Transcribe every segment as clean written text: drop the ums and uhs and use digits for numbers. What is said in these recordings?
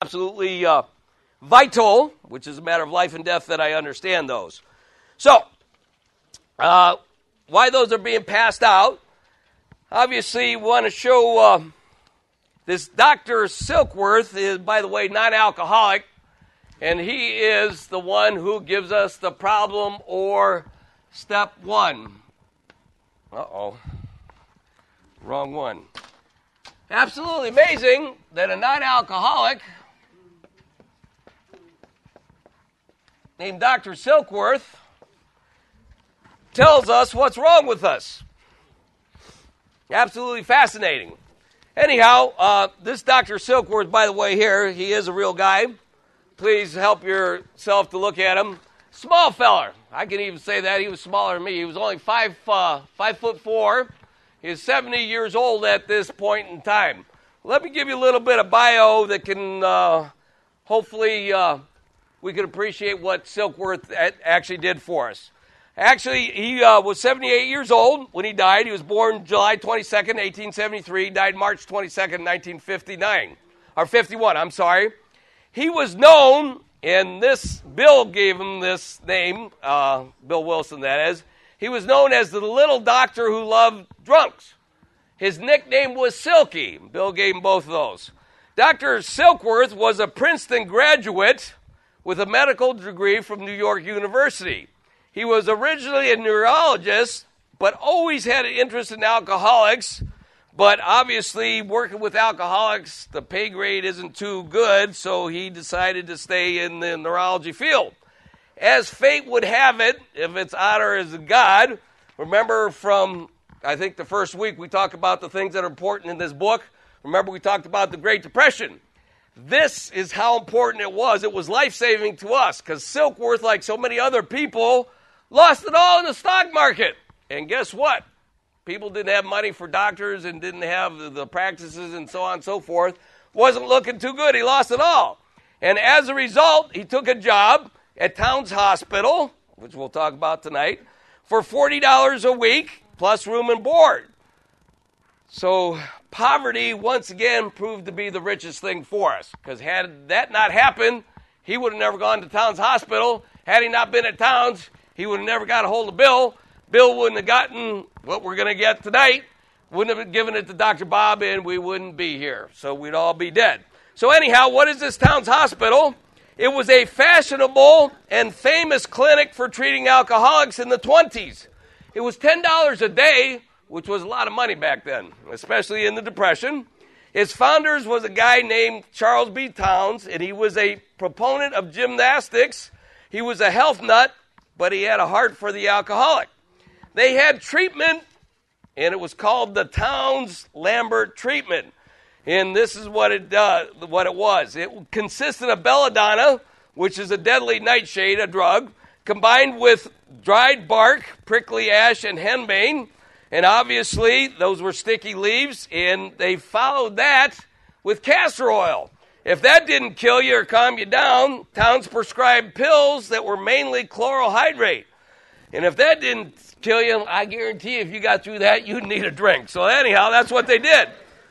absolutely vital, which is a matter of life and death, that I understand those. So, why those are being passed out, obviously we want to show this Dr. Silkworth is, by the way, non-alcoholic, and he is the one who gives us the problem or step one. Uh-oh. Wrong one. Absolutely amazing that a non-alcoholic named Dr. Silkworth tells us what's wrong with us. Absolutely fascinating. Anyhow, this Dr. Silkworth, by the way, here, he is a real guy. Please help yourself to look at him. Small feller. I can even say that. He was smaller than me. He was only 5'4". He is 70 years old at this point in time. Let me give you a little bit of bio that can, hopefully, we can appreciate what Silkworth actually did for us. Actually, he was 78 years old when he died. He was born July 22nd, 1873, died March 22nd, 1959, or 51, I'm sorry. He was known, and Bill gave him this name, Bill Wilson that is, he was known as the little doctor who loved drunks. His nickname was Silky. Bill gave him both of those. Dr. Silkworth was a Princeton graduate with a medical degree from New York University. He was originally a neurologist, but always had an interest in alcoholics. But obviously, working with alcoholics, the pay grade isn't too good, so he decided to stay in the neurology field. As fate would have it, if it's honor as a God, remember from, I think, the first week we talked about the things that are important in this book. Remember we talked about the Great Depression. This is how important it was. It was life-saving to us because Silkworth, like so many other people, lost it all in the stock market. And guess what? People didn't have money for doctors and didn't have the practices and so on and so forth. Wasn't looking too good. He lost it all. And as a result, he took a job at Towns Hospital, which we'll talk about tonight, for $40 a week plus room and board. So poverty, once again, proved to be the richest thing for us. Because had that not happened, he would have never gone to Towns Hospital. Had he not been at Towns, he would have never got a hold of Bill. Bill wouldn't have gotten what we're going to get tonight, wouldn't have given it to Dr. Bob, and we wouldn't be here. So we'd all be dead. So anyhow, what is this Towns Hospital? It was a fashionable and famous clinic for treating alcoholics in the 20s. It was $10 a day, which was a lot of money back then, especially in the Depression. Its founders was a guy named Charles B. Towns, and he was a proponent of gymnastics. He was a health nut, but he had a heart for the alcoholic. They had treatment, and it was called the Towns-Lambert treatment. And this is what it was. It consisted of belladonna, which is a deadly nightshade, a drug, combined with dried bark, prickly ash, and henbane. And obviously, those were sticky leaves, and they followed that with castor oil. If that didn't kill you or calm you down, Towns prescribed pills that were mainly chloral hydrate. And if that didn't kill you, I guarantee if you got through that, you'd need a drink. So anyhow, that's what they did.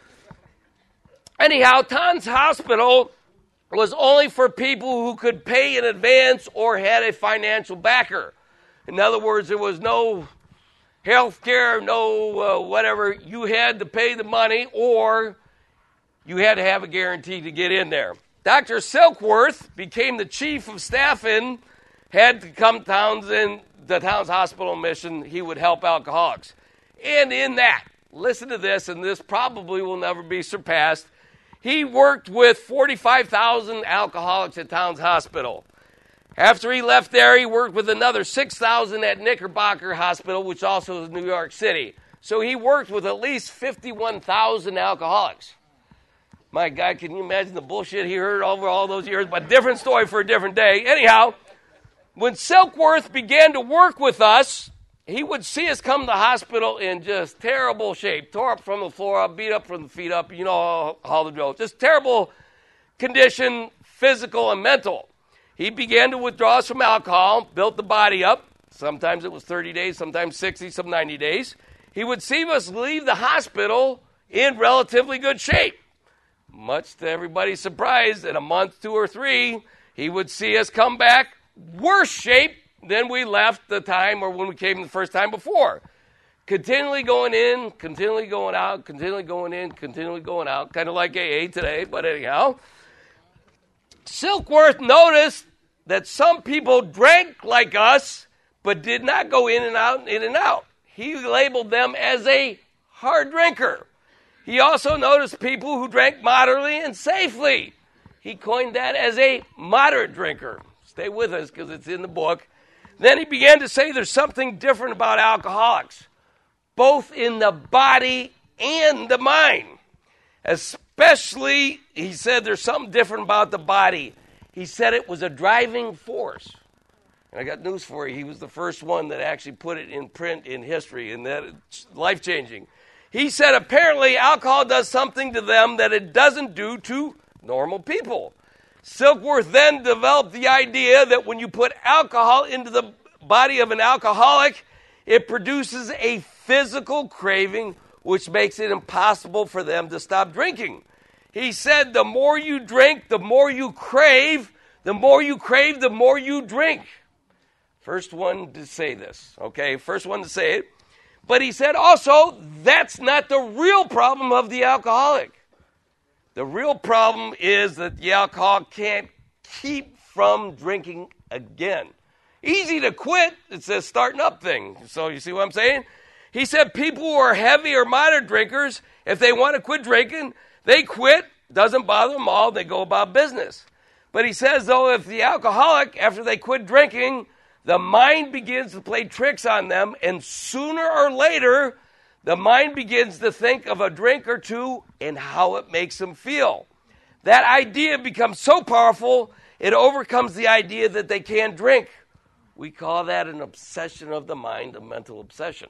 Anyhow, Towns Hospital was only for people who could pay in advance or had a financial backer. In other words, there was no health care, no whatever. You had to pay the money or you had to have a guarantee to get in there. Dr. Silkworth became the chief of staff and had to come to the Towns Hospital mission. He would help alcoholics. And in that, listen to this, and this probably will never be surpassed. He worked with 45,000 alcoholics at Towns Hospital. After he left there, he worked with another 6,000 at Knickerbocker Hospital, which also is New York City. So he worked with at least 51,000 alcoholics. My God, can you imagine the bullshit he heard over all those years? But different story for a different day. Anyhow, when Silkworth began to work with us, he would see us come to the hospital in just terrible shape, tore up from the floor up, beat up from the feet up, you know all the drill. Just terrible condition, physical and mental. He began to withdraw us from alcohol, built the body up. Sometimes it was 30 days, sometimes 60, some 90 days. He would see us leave the hospital in relatively good shape. much to everybody's surprise, in a month, 2 or 3, he would see us come back worse shape than we left the time or when we came the first time before. Continually going in, continually going out, continually going in, continually going out, kind of like AA today, but anyhow. Silkworth noticed that some people drank like us, but did not go in and out, in and out. He labeled them as a hard drinker. He also noticed people who drank moderately and safely. He coined that as a moderate drinker. Stay with us because it's in the book. Then he began to say there's something different about alcoholics, both in the body and the mind. Especially, he said there's something different about the body. He said it was a driving force. And I got news for you. He was the first one that actually put it in print in history, and that it's life-changing. He said apparently alcohol does something to them that it doesn't do to normal people. Silkworth then developed the idea that when you put alcohol into the body of an alcoholic, it produces a physical craving, which makes it impossible for them to stop drinking. He said the more you drink, the more you crave. The more you crave, the more you drink. First one to say this, okay? First one to say it. But he said also, that's not the real problem of the alcoholic. The real problem is that the alcoholic can't keep from drinking again. Easy to quit. It's a starting up thing. So you see what I'm saying? He said people who are heavy or moderate drinkers, if they want to quit drinking, they quit. Doesn't bother them all. They go about business. But he says, though, if the alcoholic, after they quit drinking, the mind begins to play tricks on them, and sooner or later, the mind begins to think of a drink or two and how it makes them feel. That idea becomes so powerful, it overcomes the idea that they can't drink. We call that an obsession of the mind, a mental obsession.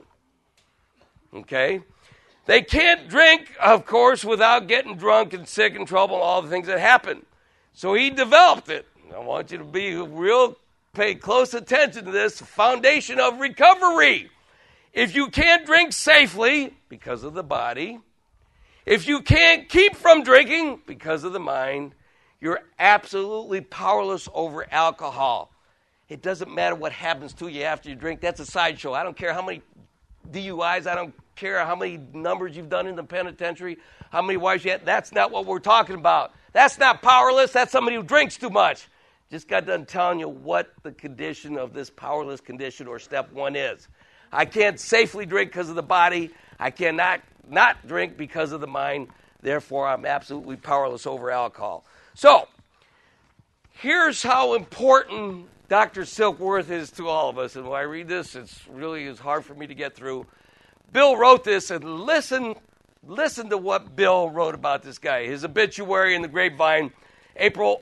Okay? They can't drink, of course, without getting drunk and sick and trouble and all the things that happen. So he developed it. I want you to pay close attention to this foundation of recovery. If you can't drink safely because of the body, if you can't keep from drinking because of the mind, you're absolutely powerless over alcohol. It doesn't matter what happens to you after you drink. That's a sideshow. I don't care how many DUIs, I don't care how many numbers you've done in the penitentiary, how many wives you had. That's not what we're talking about. That's not powerless. That's somebody who drinks too much. Just got done telling you what the condition of this powerless condition or step one is. I can't safely drink because of the body. I cannot not drink because of the mind. Therefore, I'm absolutely powerless over alcohol. So, here's how important Dr. Silkworth is to all of us. And when I read this, it's really hard for me to get through. Bill wrote this, and listen to what Bill wrote about this guy. His obituary in the Grapevine, April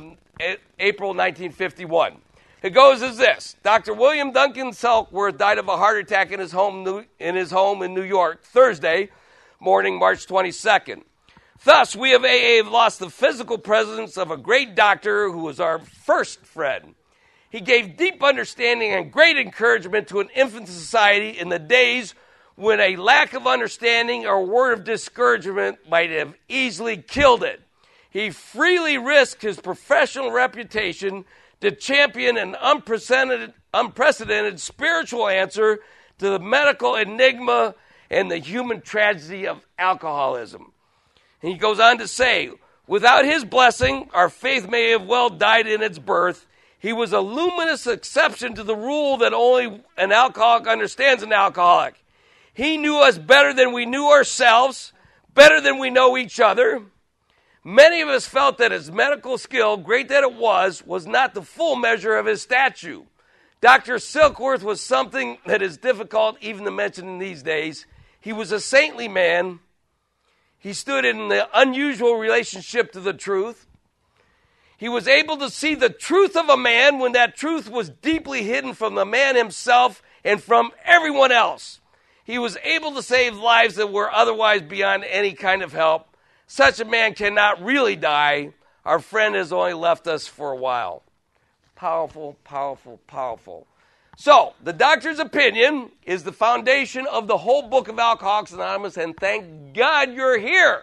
1951. It goes as this. Dr. William Duncan Silkworth died of a heart attack in his home in New York, Thursday morning, March 22nd. Thus, we of AA have lost the physical presence of a great doctor who was our first friend. He gave deep understanding and great encouragement to an infant society in the days when a lack of understanding or a word of discouragement might have easily killed it. He freely risked his professional reputation to champion an unprecedented spiritual answer to the medical enigma and the human tragedy of alcoholism. And he goes on to say, without his blessing, our faith may have well died in its birth. He was a luminous exception to the rule that only an alcoholic understands an alcoholic. He knew us better than we knew ourselves, better than we know each other. Many of us felt that his medical skill, great that it was not the full measure of his stature. Dr. Silkworth was something that is difficult even to mention in these days. He was a saintly man. He stood in the unusual relationship to the truth. He was able to see the truth of a man when that truth was deeply hidden from the man himself and from everyone else. He was able to save lives that were otherwise beyond any kind of help. Such a man cannot really die. Our friend has only left us for a while. Powerful, powerful, powerful. So, the doctor's opinion is the foundation of the whole book of Alcoholics Anonymous, and thank God you're here,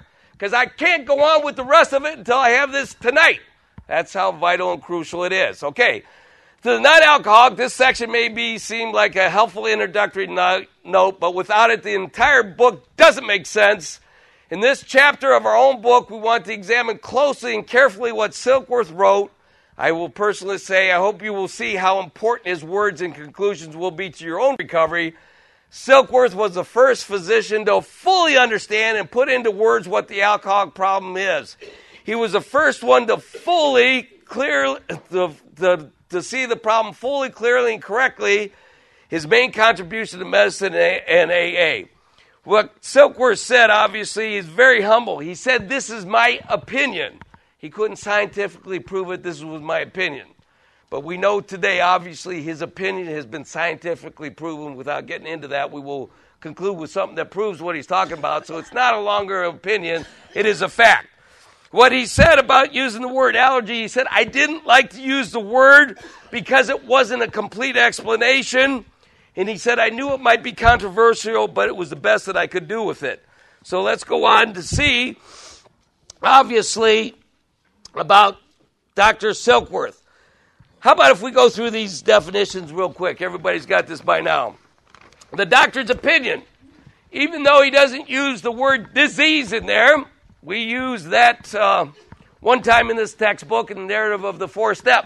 because I can't go on with the rest of it until I have this tonight. That's how vital and crucial it is. Okay, to the non-alcoholic, this section may seem like a helpful introductory note, but without it, the entire book doesn't make sense. In this chapter of our own book, we want to examine closely and carefully what Silkworth wrote. I will personally say, I hope you will see how important his words and conclusions will be to your own recovery. Silkworth was the first physician to fully understand and put into words what the alcoholic problem is. He was the first one to fully, clearly, to see the problem fully, clearly, and correctly. His main contribution to medicine and AA. What Silkworth said, obviously, is very humble. He said, this is my opinion. He couldn't scientifically prove it. This was my opinion. But we know today, obviously, his opinion has been scientifically proven. Without getting into that, we will conclude with something that proves what he's talking about. So it's not a longer opinion. It is a fact. What he said about using the word allergy, he said, I didn't like to use the word because it wasn't a complete explanation. And he said, I knew it might be controversial, but it was the best that I could do with it. So let's go on to see, obviously, about Dr. Silkworth. How about if we go through these definitions real quick? Everybody's got this by now. The doctor's opinion. Even though he doesn't use the word disease in there, we use that one time in this textbook in the narrative of the fourth step.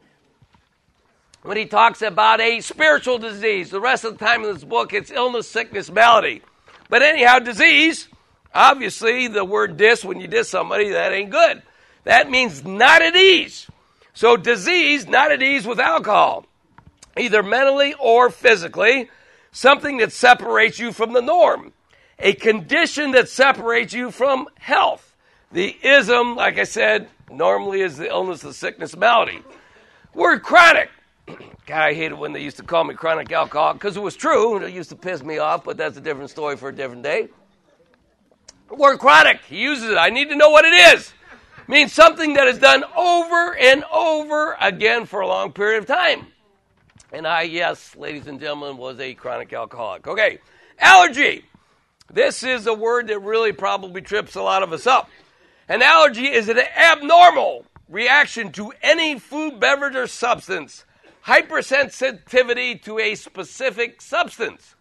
When he talks about a spiritual disease, the rest of the time in this book, it's illness, sickness, malady. But anyhow, disease, obviously the word dis, when you diss somebody, that ain't good. That means not at ease. So disease, not at ease with alcohol, either mentally or physically, something that separates you from the norm, a condition that separates you from health. The ism, like I said, normally is the illness, the sickness, malady. Word chronic. God, I hated when they used to call me chronic alcoholic because it was true. It used to piss me off, but that's a different story for a different day. The word chronic, he uses it. I need to know what it is. It means something that is done over and over again for a long period of time. And I, yes, ladies and gentlemen, was a chronic alcoholic. Okay, allergy. This is a word that really probably trips a lot of us up. An allergy is an abnormal reaction to any food, beverage, or substance. Hypersensitivity to a specific substance.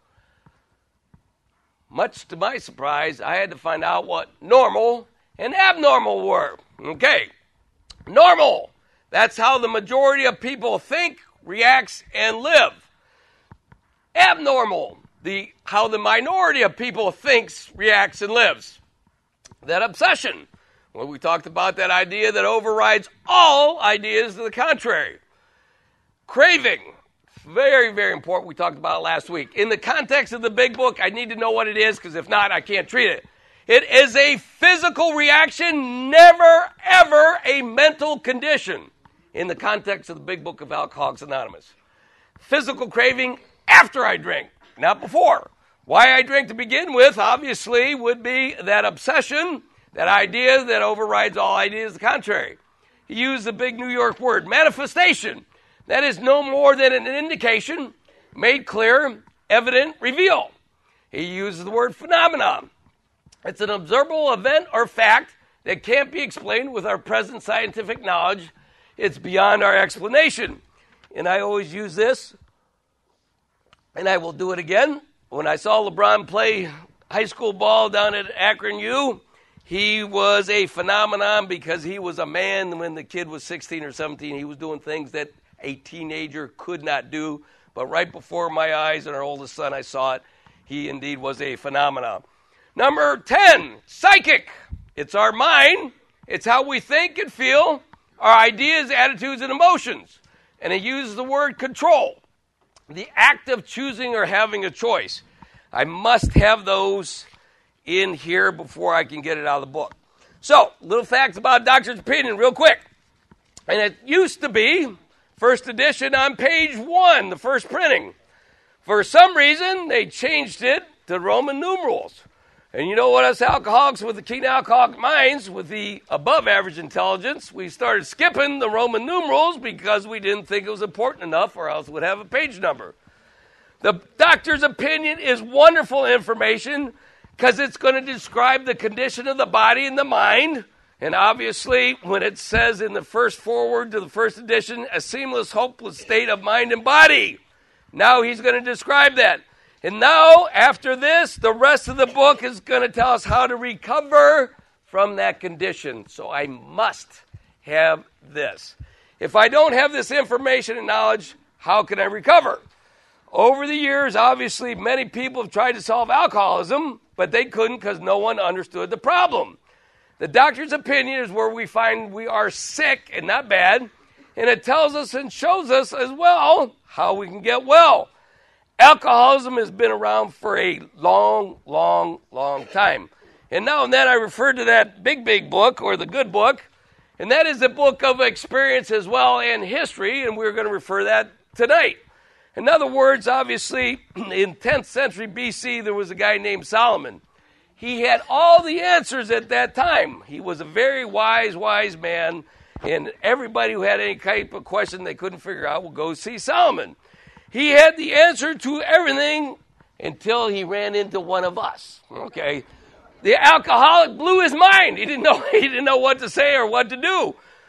Much to my surprise, I had to find out what normal and abnormal were. Okay, normal. That's how the majority of people think, reacts, and live. Abnormal. How the minority of people thinks, reacts, and lives. That obsession. Well, we talked about that idea that overrides all ideas to the contrary. Craving, very, very important. We talked about it last week. In the context of the big book, I need to know what it is, because if not, I can't treat it. It is a physical reaction, never, ever a mental condition in the context of the big book of Alcoholics Anonymous. Physical craving after I drink, not before. Why I drink to begin with, obviously, would be that obsession, that idea that overrides all ideas to the contrary. He used the big New York word, manifestation. That is no more than an indication, made clear, evident, reveal. He uses the word phenomenon. It's an observable event or fact that can't be explained with our present scientific knowledge. It's beyond our explanation. And I always use this, and I will do it again. When I saw LeBron play high school ball down at Akron U, he was a phenomenon because he was a man. When the kid was 16 or 17, he was doing things that a teenager could not do. But right before my eyes and our oldest son, I saw it. He indeed was a phenomenon. Number 10, psychic. It's our mind. It's how we think and feel, our ideas, attitudes, and emotions. And it uses the word control, the act of choosing or having a choice. I must have those in here before I can get it out of the book. So, little facts about Doctor's Opinion real quick. And it used to be first edition on page 1, the first printing. For some reason, they changed it to Roman numerals. And you know what, us alcoholics with the keen alcoholic minds, with the above average intelligence, we started skipping the Roman numerals because we didn't think it was important enough, or else it would have a page number. The doctor's opinion is wonderful information, because it's going to describe the condition of the body and the mind. And obviously, when it says in the first foreword to the first edition, a seamless, hopeless state of mind and body. Now he's going to describe that. And now, after this, the rest of the book is going to tell us how to recover from that condition. So I must have this. If I don't have this information and knowledge, how can I recover? Over the years, obviously, many people have tried to solve alcoholism, but they couldn't because no one understood the problem. The doctor's opinion is where we find we are sick and not bad, and it tells us and shows us as well how we can get well. Alcoholism has been around for a long, long, long time. And now and then I refer to that big book, or the good book, and that is the book of experience as well and history, and we're going to refer to that tonight. In other words, obviously, in 10th century BC, there was a guy named Solomon. He had all the answers at that time. He was a very wise man, and everybody who had any type of question they couldn't figure out would go see Solomon. He had the answer to everything until he ran into one of us. Okay, the alcoholic blew his mind. He didn't know what to say or what to do.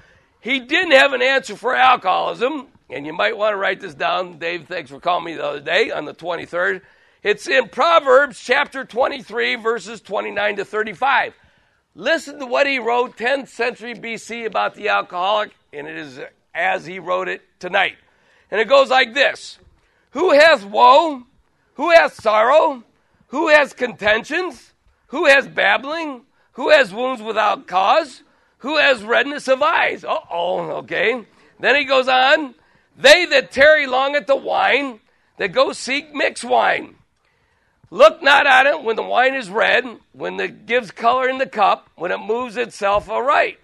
He didn't have an answer for alcoholism, and you might want to write this down. Dave, thanks for calling me the other day on the 23rd. It's in Proverbs chapter 23, verses 29 to 35. Listen to what he wrote 10th century BC about the alcoholic, and it is as he wrote it tonight. And it goes like this. Who hath woe? Who hath sorrow? Who has contentions? Who has babbling? Who has wounds without cause? Who has redness of eyes? Okay. Then he goes on. They that tarry long at the wine, that go seek mixed wine. Look not at it when the wine is red, when it gives color in the cup, when it moves itself aright.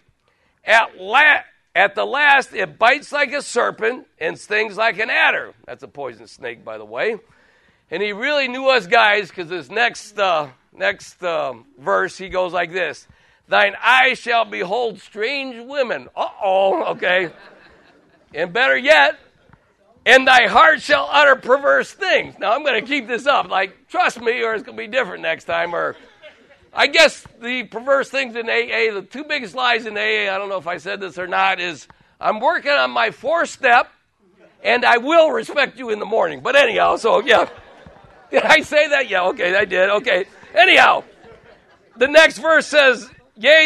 At the last, it bites like a serpent and stings like an adder. That's a poisonous snake, by the way. And he really knew us guys, because this next verse, he goes like this. Thine eyes shall behold strange women. Okay. And better yet, and thy heart shall utter perverse things. Now, I'm going to keep this up. Like, trust me, or it's going to be different next time. Or I guess the perverse things in AA, the two biggest lies in AA, I don't know if I said this or not, is I'm working on my 4th step, and I will respect you in the morning. But anyhow, so yeah. Did I say that? Yeah, okay, I did. Okay. Anyhow, the next verse says, Yea,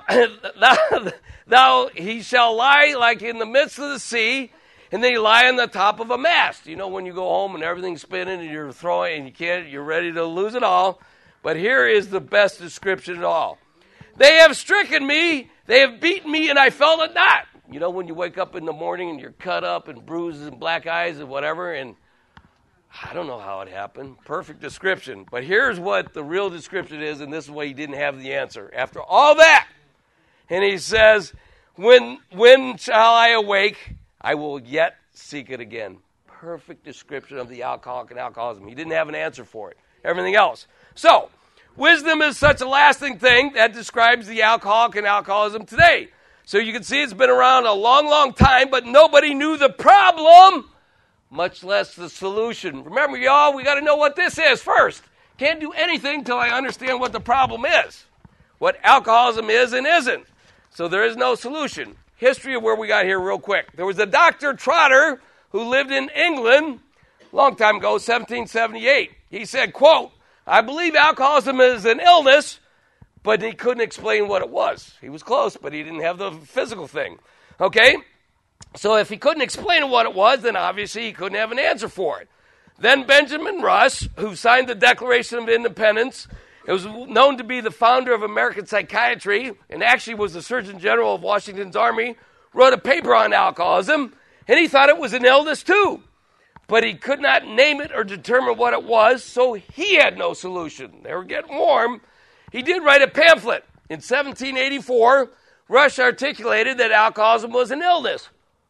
thou, he shall lie like in the midst of the sea, and then you lie on the top of a mast. You know, when you go home and everything's spinning and you're throwing and you're ready to lose it all. But here is the best description of all. They have stricken me, they have beaten me, and I felt it not. You know, when you wake up in the morning and you're cut up and bruises and black eyes and whatever, and I don't know how it happened. Perfect description. But here's what the real description is, and this is why he didn't have the answer. After all that, and he says, when shall I awake? I will yet seek it again. Perfect description of the alcoholic and alcoholism. He didn't have an answer for it. Everything else. So, wisdom is such a lasting thing that describes the alcoholic and alcoholism today. So you can see it's been around a long, long time, but nobody knew the problem, much less the solution. Remember, y'all, we got to know what this is first. Can't do anything until I understand what the problem is, what alcoholism is and isn't. So there is no solution. History of where we got here real quick. There was a Dr. Trotter who lived in England a long time ago, 1778. He said, quote, I believe alcoholism is an illness, but he couldn't explain what it was. He was close, but he didn't have the physical thing. Okay? So if he couldn't explain what it was, then obviously he couldn't have an answer for it. Then Benjamin Rush, who signed the Declaration of Independence, it was known to be the founder of American psychiatry, and actually was the Surgeon General of Washington's Army, wrote a paper on alcoholism, and he thought it was an illness too. But he could not name it or determine what it was, so he had no solution. They were getting warm. He did write a pamphlet. In 1784, Rush articulated that alcoholism was an illness.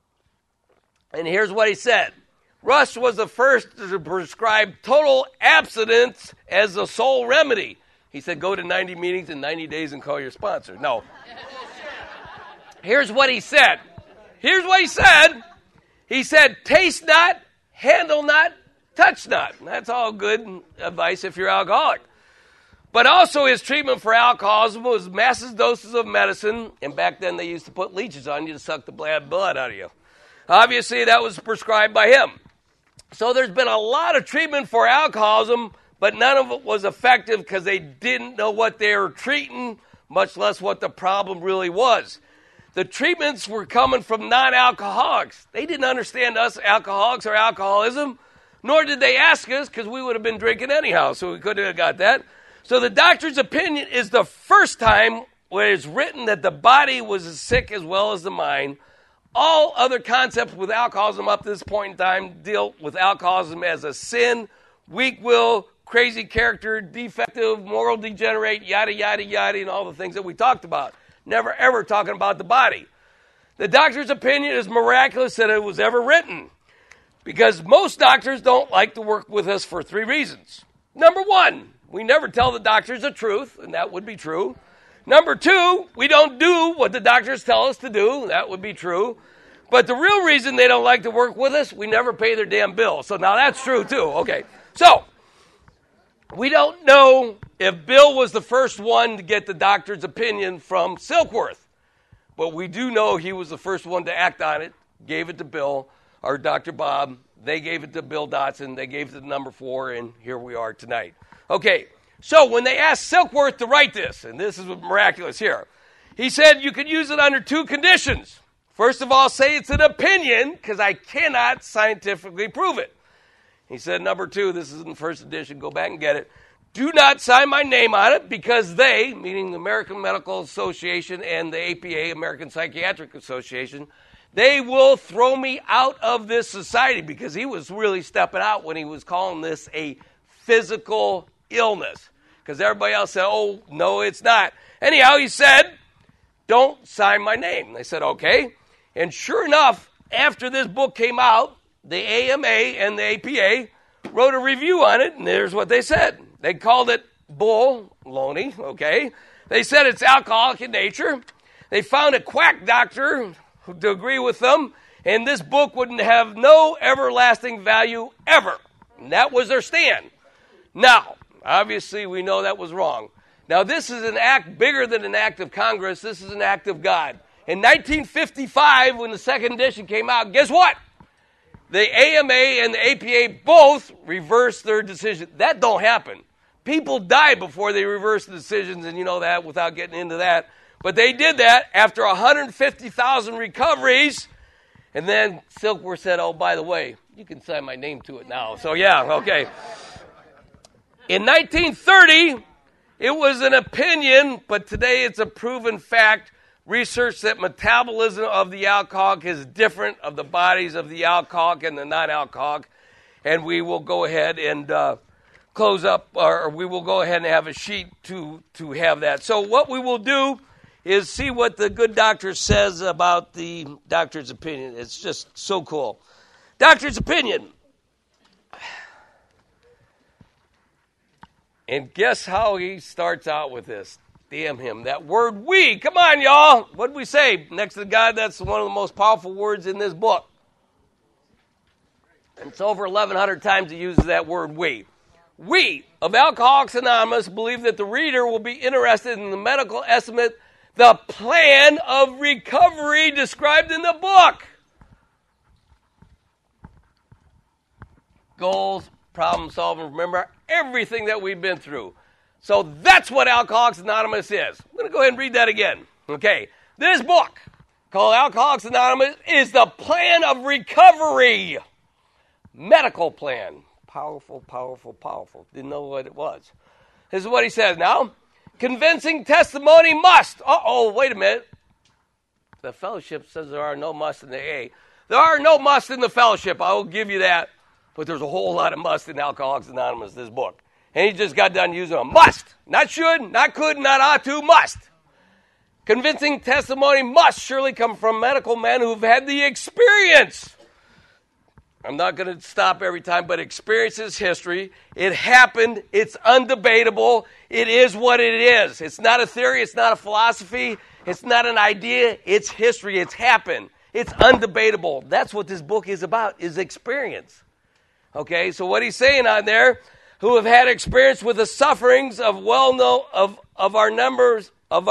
And here's what he said. Rush was the first to prescribe total abstinence as the sole remedy. He said, go to 90 meetings in 90 days and call your sponsor. No. Here's what he said. He said, taste not, handle not, touch not. And that's all good advice if you're alcoholic. But also his treatment for alcoholism was massive doses of medicine, and back then they used to put leeches on you to suck the bad blood out of you. Obviously, that was prescribed by him. So there's been a lot of treatment for alcoholism, but none of it was effective because they didn't know what they were treating, much less what the problem really was. The treatments were coming from non-alcoholics. They didn't understand us alcoholics or alcoholism, nor did they ask us because we would have been drinking anyhow, so we couldn't have got that. So the doctor's opinion is the first time where it's written that the body was as sick as well as the mind. All other concepts with alcoholism up to this point in time deal with alcoholism as a sin, weak will, crazy character, defective, moral degenerate, yada, yada, yada, and all the things that we talked about. Never, ever talking about the body. The doctor's opinion is miraculous that it was ever written because most doctors don't like to work with us for 3 reasons. Number 1, we never tell the doctors the truth, and that would be true. Number 2, we don't do what the doctors tell us to do. That would be true. But the real reason they don't like to work with us, we never pay their damn bills. So now that's true too. Okay. So we don't know if Bill was the first one to get the doctor's opinion from Silkworth. But we do know he was the first one to act on it, gave it to Bill, or Dr. Bob. They gave it to Bill Dotson. They gave it to number 4, and here we are tonight. Okay. So when they asked Silkworth to write this, and this is miraculous here, he said you could use it under 2 conditions. First of all, say it's an opinion, because I cannot scientifically prove it. He said, number 2, this is in the first edition, go back and get it. Do not sign my name on it, because they, meaning the American Medical Association and the APA, American Psychiatric Association, they will throw me out of this society, because he was really stepping out when he was calling this a physical illness. Because everybody else said, oh, no, it's not. Anyhow, he said, don't sign my name. They said, okay. And sure enough, after this book came out, the AMA and the APA wrote a review on it, and there's what they said. They called it baloney, okay? They said it's alcoholic in nature. They found a quack doctor to agree with them, and this book wouldn't have no everlasting value ever. And that was their stand. Now, obviously, we know that was wrong. Now, this is an act bigger than an act of Congress. This is an act of God. In 1955, when the second edition came out, guess what? The AMA and the APA both reversed their decision. That don't happen. People die before they reverse the decisions, and you know that without getting into that. But they did that after 150,000 recoveries. And then Silkworth said, oh, by the way, you can sign my name to it now. So, yeah, okay. In 1930, it was an opinion, but today it's a proven fact. Research that metabolism of the alcoholic is different of the bodies of the alcoholic and the non-alcoholic. And we will go ahead and close up, or we will go ahead and have a sheet to have that. So what we will do is see what the good doctor says about the doctor's opinion. It's just so cool. Doctor's opinion. And guess how he starts out with this? Damn him. That word we. Come on, y'all. What did we say? Next to God, that's one of the most powerful words in this book. And it's over 1,100 times he uses that word we. We of Alcoholics Anonymous believe that the reader will be interested in the medical estimate, the plan of recovery described in the book. Goals, problem solving. Remember everything that we've been through. So that's what Alcoholics Anonymous is. I'm going to go ahead and read that again. Okay. This book called Alcoholics Anonymous is the plan of recovery. Medical plan. Powerful, powerful, powerful. Didn't know what it was. This is what he says now. Convincing testimony must. Wait a minute. The fellowship says there are no musts in the AA. There are no musts in the fellowship. I will give you that. But there's a whole lot of must in Alcoholics Anonymous, this book. And he just got done using a must. Not should, not could, not ought to, must. Convincing testimony must surely come from medical men who've had the experience. I'm not going to stop every time, but experience is history. It happened. It's undebatable. It is what it is. It's not a theory. It's not a philosophy. It's not an idea. It's history. It's happened. It's undebatable. That's what this book is about, is experience. Okay, so what he's saying on there, who have had experience with the sufferings of our members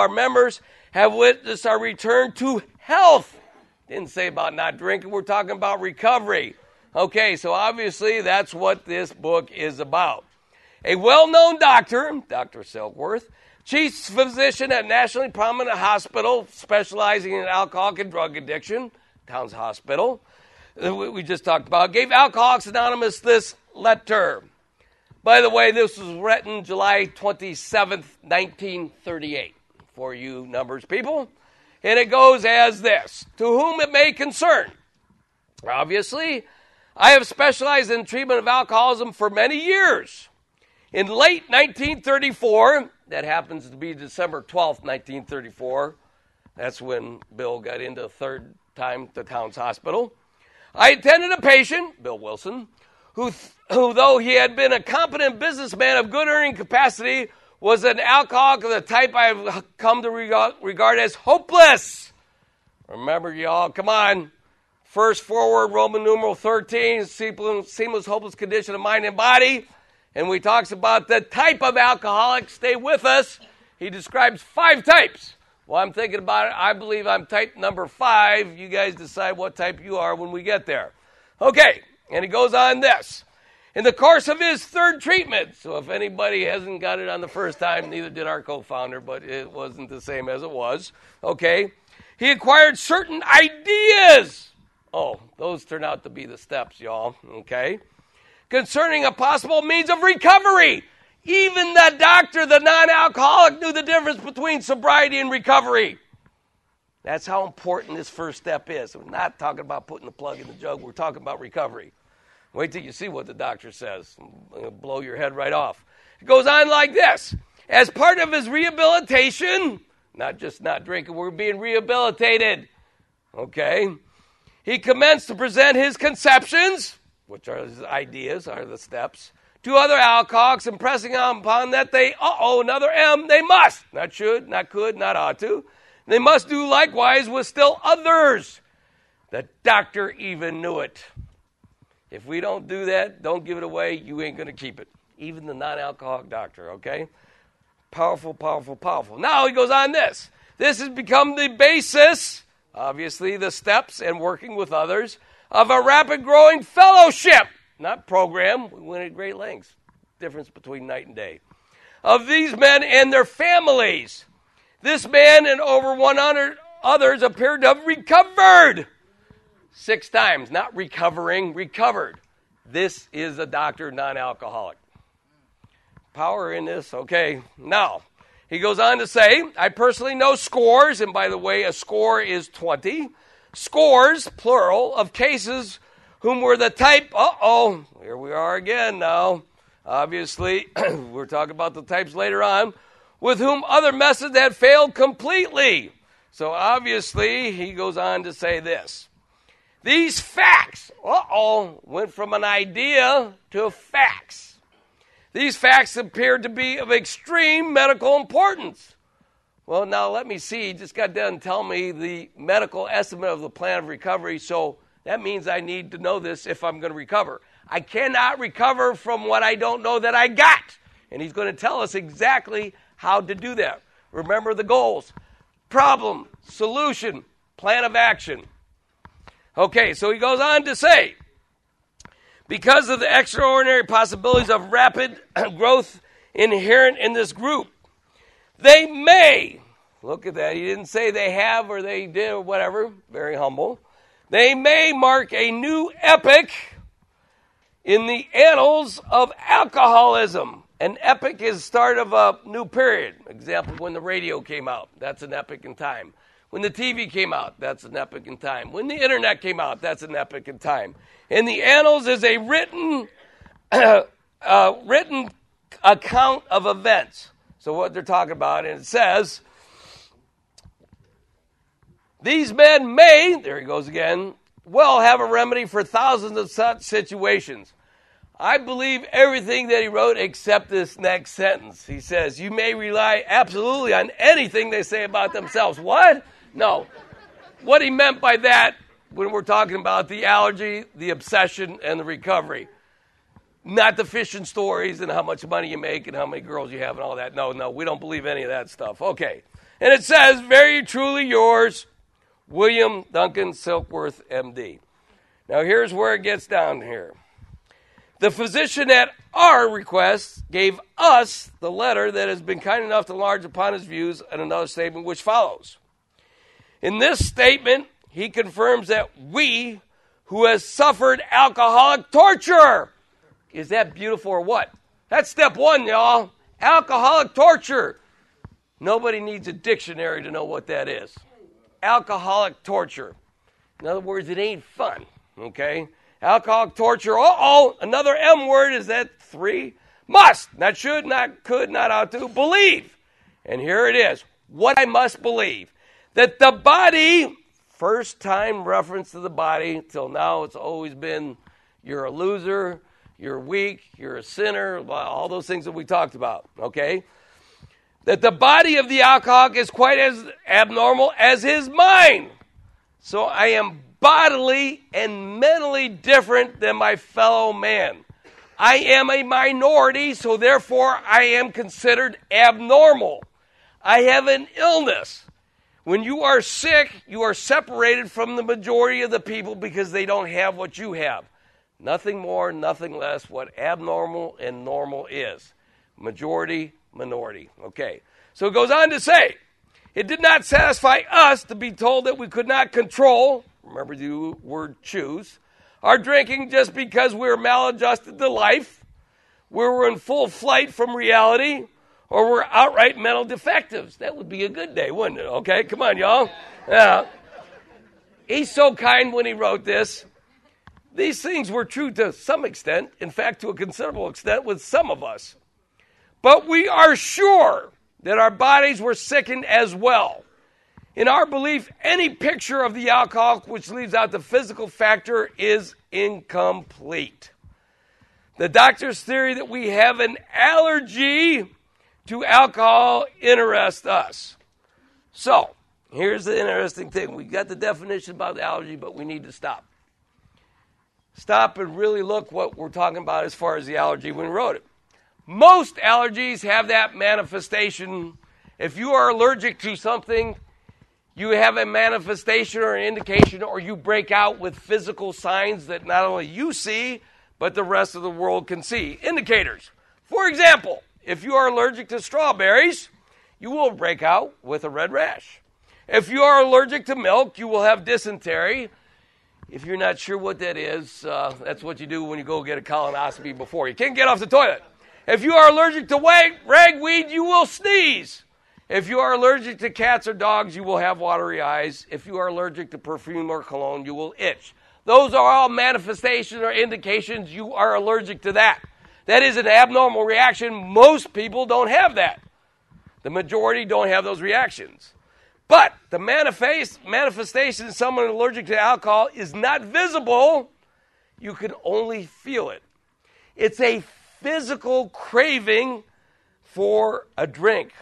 have witnessed our return to health. Didn't say about not drinking. We're talking about recovery. Okay, so obviously that's what this book is about. A well-known doctor, Dr. Silkworth, chief physician at a nationally prominent hospital specializing in alcoholic and drug addiction, Towns Hospital, we just talked about, gave Alcoholics Anonymous this letter. By the way, this was written July 27th, 1938, for you numbers people. And it goes as this: to whom it may concern. Obviously, I have specialized in treatment of alcoholism for many years. In late 1934, that happens to be December 12th, 1934, that's when Bill got into the third time to Towns Hospital, I attended a patient, Bill Wilson, who though he had been a competent businessman of good earning capacity, was an alcoholic of the type I have come to regard as hopeless. Remember, y'all, come on. First forward, Roman numeral 13, seamless, hopeless condition of mind and body. And we talks about the type of alcoholic. Stay with us. He describes 5 types. Well, I'm thinking about it. I believe I'm type number 5. You guys decide what type you are when we get there. Okay, and he goes on this. In the course of his third treatment, so if anybody hasn't got it on the first time, neither did our co-founder, but it wasn't the same as it was, okay, he acquired certain ideas. Oh, those turn out to be the steps, y'all, okay, concerning a possible means of recovery. Even the doctor, the non-alcoholic, knew the difference between sobriety and recovery. That's how important this first step is. We're not talking about putting the plug in the jug. We're talking about recovery. Wait till you see what the doctor says. It'll blow your head right off. It goes on like this. As part of his rehabilitation, not just not drinking, we're being rehabilitated. Okay? He commenced to present his conceptions, which are his ideas, are the steps, to other alcoholics, impressing upon that they, another M, they must, not should, not could, not ought to. They must do likewise with still others. The doctor even knew it. If we don't do that, don't give it away, you ain't going to keep it. Even the non-alcoholic doctor, okay? Powerful, powerful, powerful. Now he goes on this. This has become the basis, obviously the steps and working with others, of a rapid growing fellowship. Not program, we went at great lengths. Difference between night and day. Of these men and their families. This man and over 100 others appeared to have recovered. 6 times, not recovering, recovered. This is a doctor, non-alcoholic. Power in this, okay. Now, he goes on to say, I personally know scores, and by the way, a score is 20. Scores, plural, of cases whom were the type, here we are again now. Obviously, we're talking about the types later on, with whom other methods had failed completely. So obviously, he goes on to say this. These facts, went from an idea to facts. These facts appeared to be of extreme medical importance. Well, now let me see. He just got done telling me the medical estimate of the plan of recovery, so that means I need to know this if I'm going to recover. I cannot recover from what I don't know that I got. And he's going to tell us exactly how to do that. Remember the goals. Problem, solution, plan of action. Okay, so he goes on to say, because of the extraordinary possibilities of rapid growth inherent in this group, they may, look at that, he didn't say they have or they did or whatever, very humble, they may mark a new epoch in the annals of alcoholism. An epoch is the start of a new period. Example, when the radio came out, that's an epoch in time. When the TV came out, that's an epoch in time. When the internet came out, that's an epoch in time. And the annals is a written account of events. So what they're talking about, and it says, these men may, there he goes again, well have a remedy for thousands of such situations. I believe everything that he wrote except this next sentence. He says, you may rely absolutely on anything they say about themselves. What? No. What he meant by that, when we're talking about the allergy, the obsession, and the recovery. Not the fishing stories and how much money you make and how many girls you have and all that. No, we don't believe any of that stuff. Okay. And it says, very truly yours, William Duncan Silkworth, M.D. Now, here's where it gets down here. The physician at our request gave us the letter that has been kind enough to enlarge upon his views and another statement which follows. In this statement, he confirms that we, who has suffered alcoholic torture. Is that beautiful or what? That's step one, y'all. Alcoholic torture. Nobody needs a dictionary to know what that is. Alcoholic torture. In other words, it ain't fun, okay? Alcoholic torture. Another M word. Is that 3? Must. Not should, not could, not ought to. Believe. And here it is. What I must believe. That the body, first time reference to the body, till now it's always been you're a loser, you're weak, you're a sinner, all those things that we talked about, okay? That the body of the alcoholic is quite as abnormal as his mind. So I am bodily and mentally different than my fellow man. I am a minority, so therefore I am considered abnormal. I have an illness. When you are sick, you are separated from the majority of the people because they don't have what you have. Nothing more, nothing less, what abnormal and normal is. Majority, minority. Okay. So it goes on to say, it did not satisfy us to be told that we could not control, remember the word choose, our drinking just because we were maladjusted to life, we were in full flight from reality, or we're outright mental defectives. That would be a good day, wouldn't it? Okay, come on, y'all. Yeah. He's so kind when he wrote this. These things were true to some extent, in fact, to a considerable extent with some of us. But we are sure that our bodies were sickened as well. In our belief, any picture of the alcoholic which leaves out the physical factor is incomplete. The doctor's theory that we have an allergy to alcohol interests us. So, here's the interesting thing. We got the definition about the allergy, but we need to stop. Stop and really look what we're talking about as far as the allergy when we wrote it. Most allergies have that manifestation. If you are allergic to something, you have a manifestation or an indication, or you break out with physical signs that not only you see, but the rest of the world can see. Indicators. For example, if you are allergic to strawberries, you will break out with a red rash. If you are allergic to milk, you will have dysentery. If you're not sure what that is, that's what you do when you go get a colonoscopy before. You can't get off the toilet. If you are allergic to ragweed, you will sneeze. If you are allergic to cats or dogs, you will have watery eyes. If you are allergic to perfume or cologne, you will itch. Those are all manifestations or indications you are allergic to that. That is an abnormal reaction. Most people don't have that. The majority don't have those reactions. But the manifestation of someone allergic to alcohol is not visible. You can only feel it. It's a physical craving for a drink.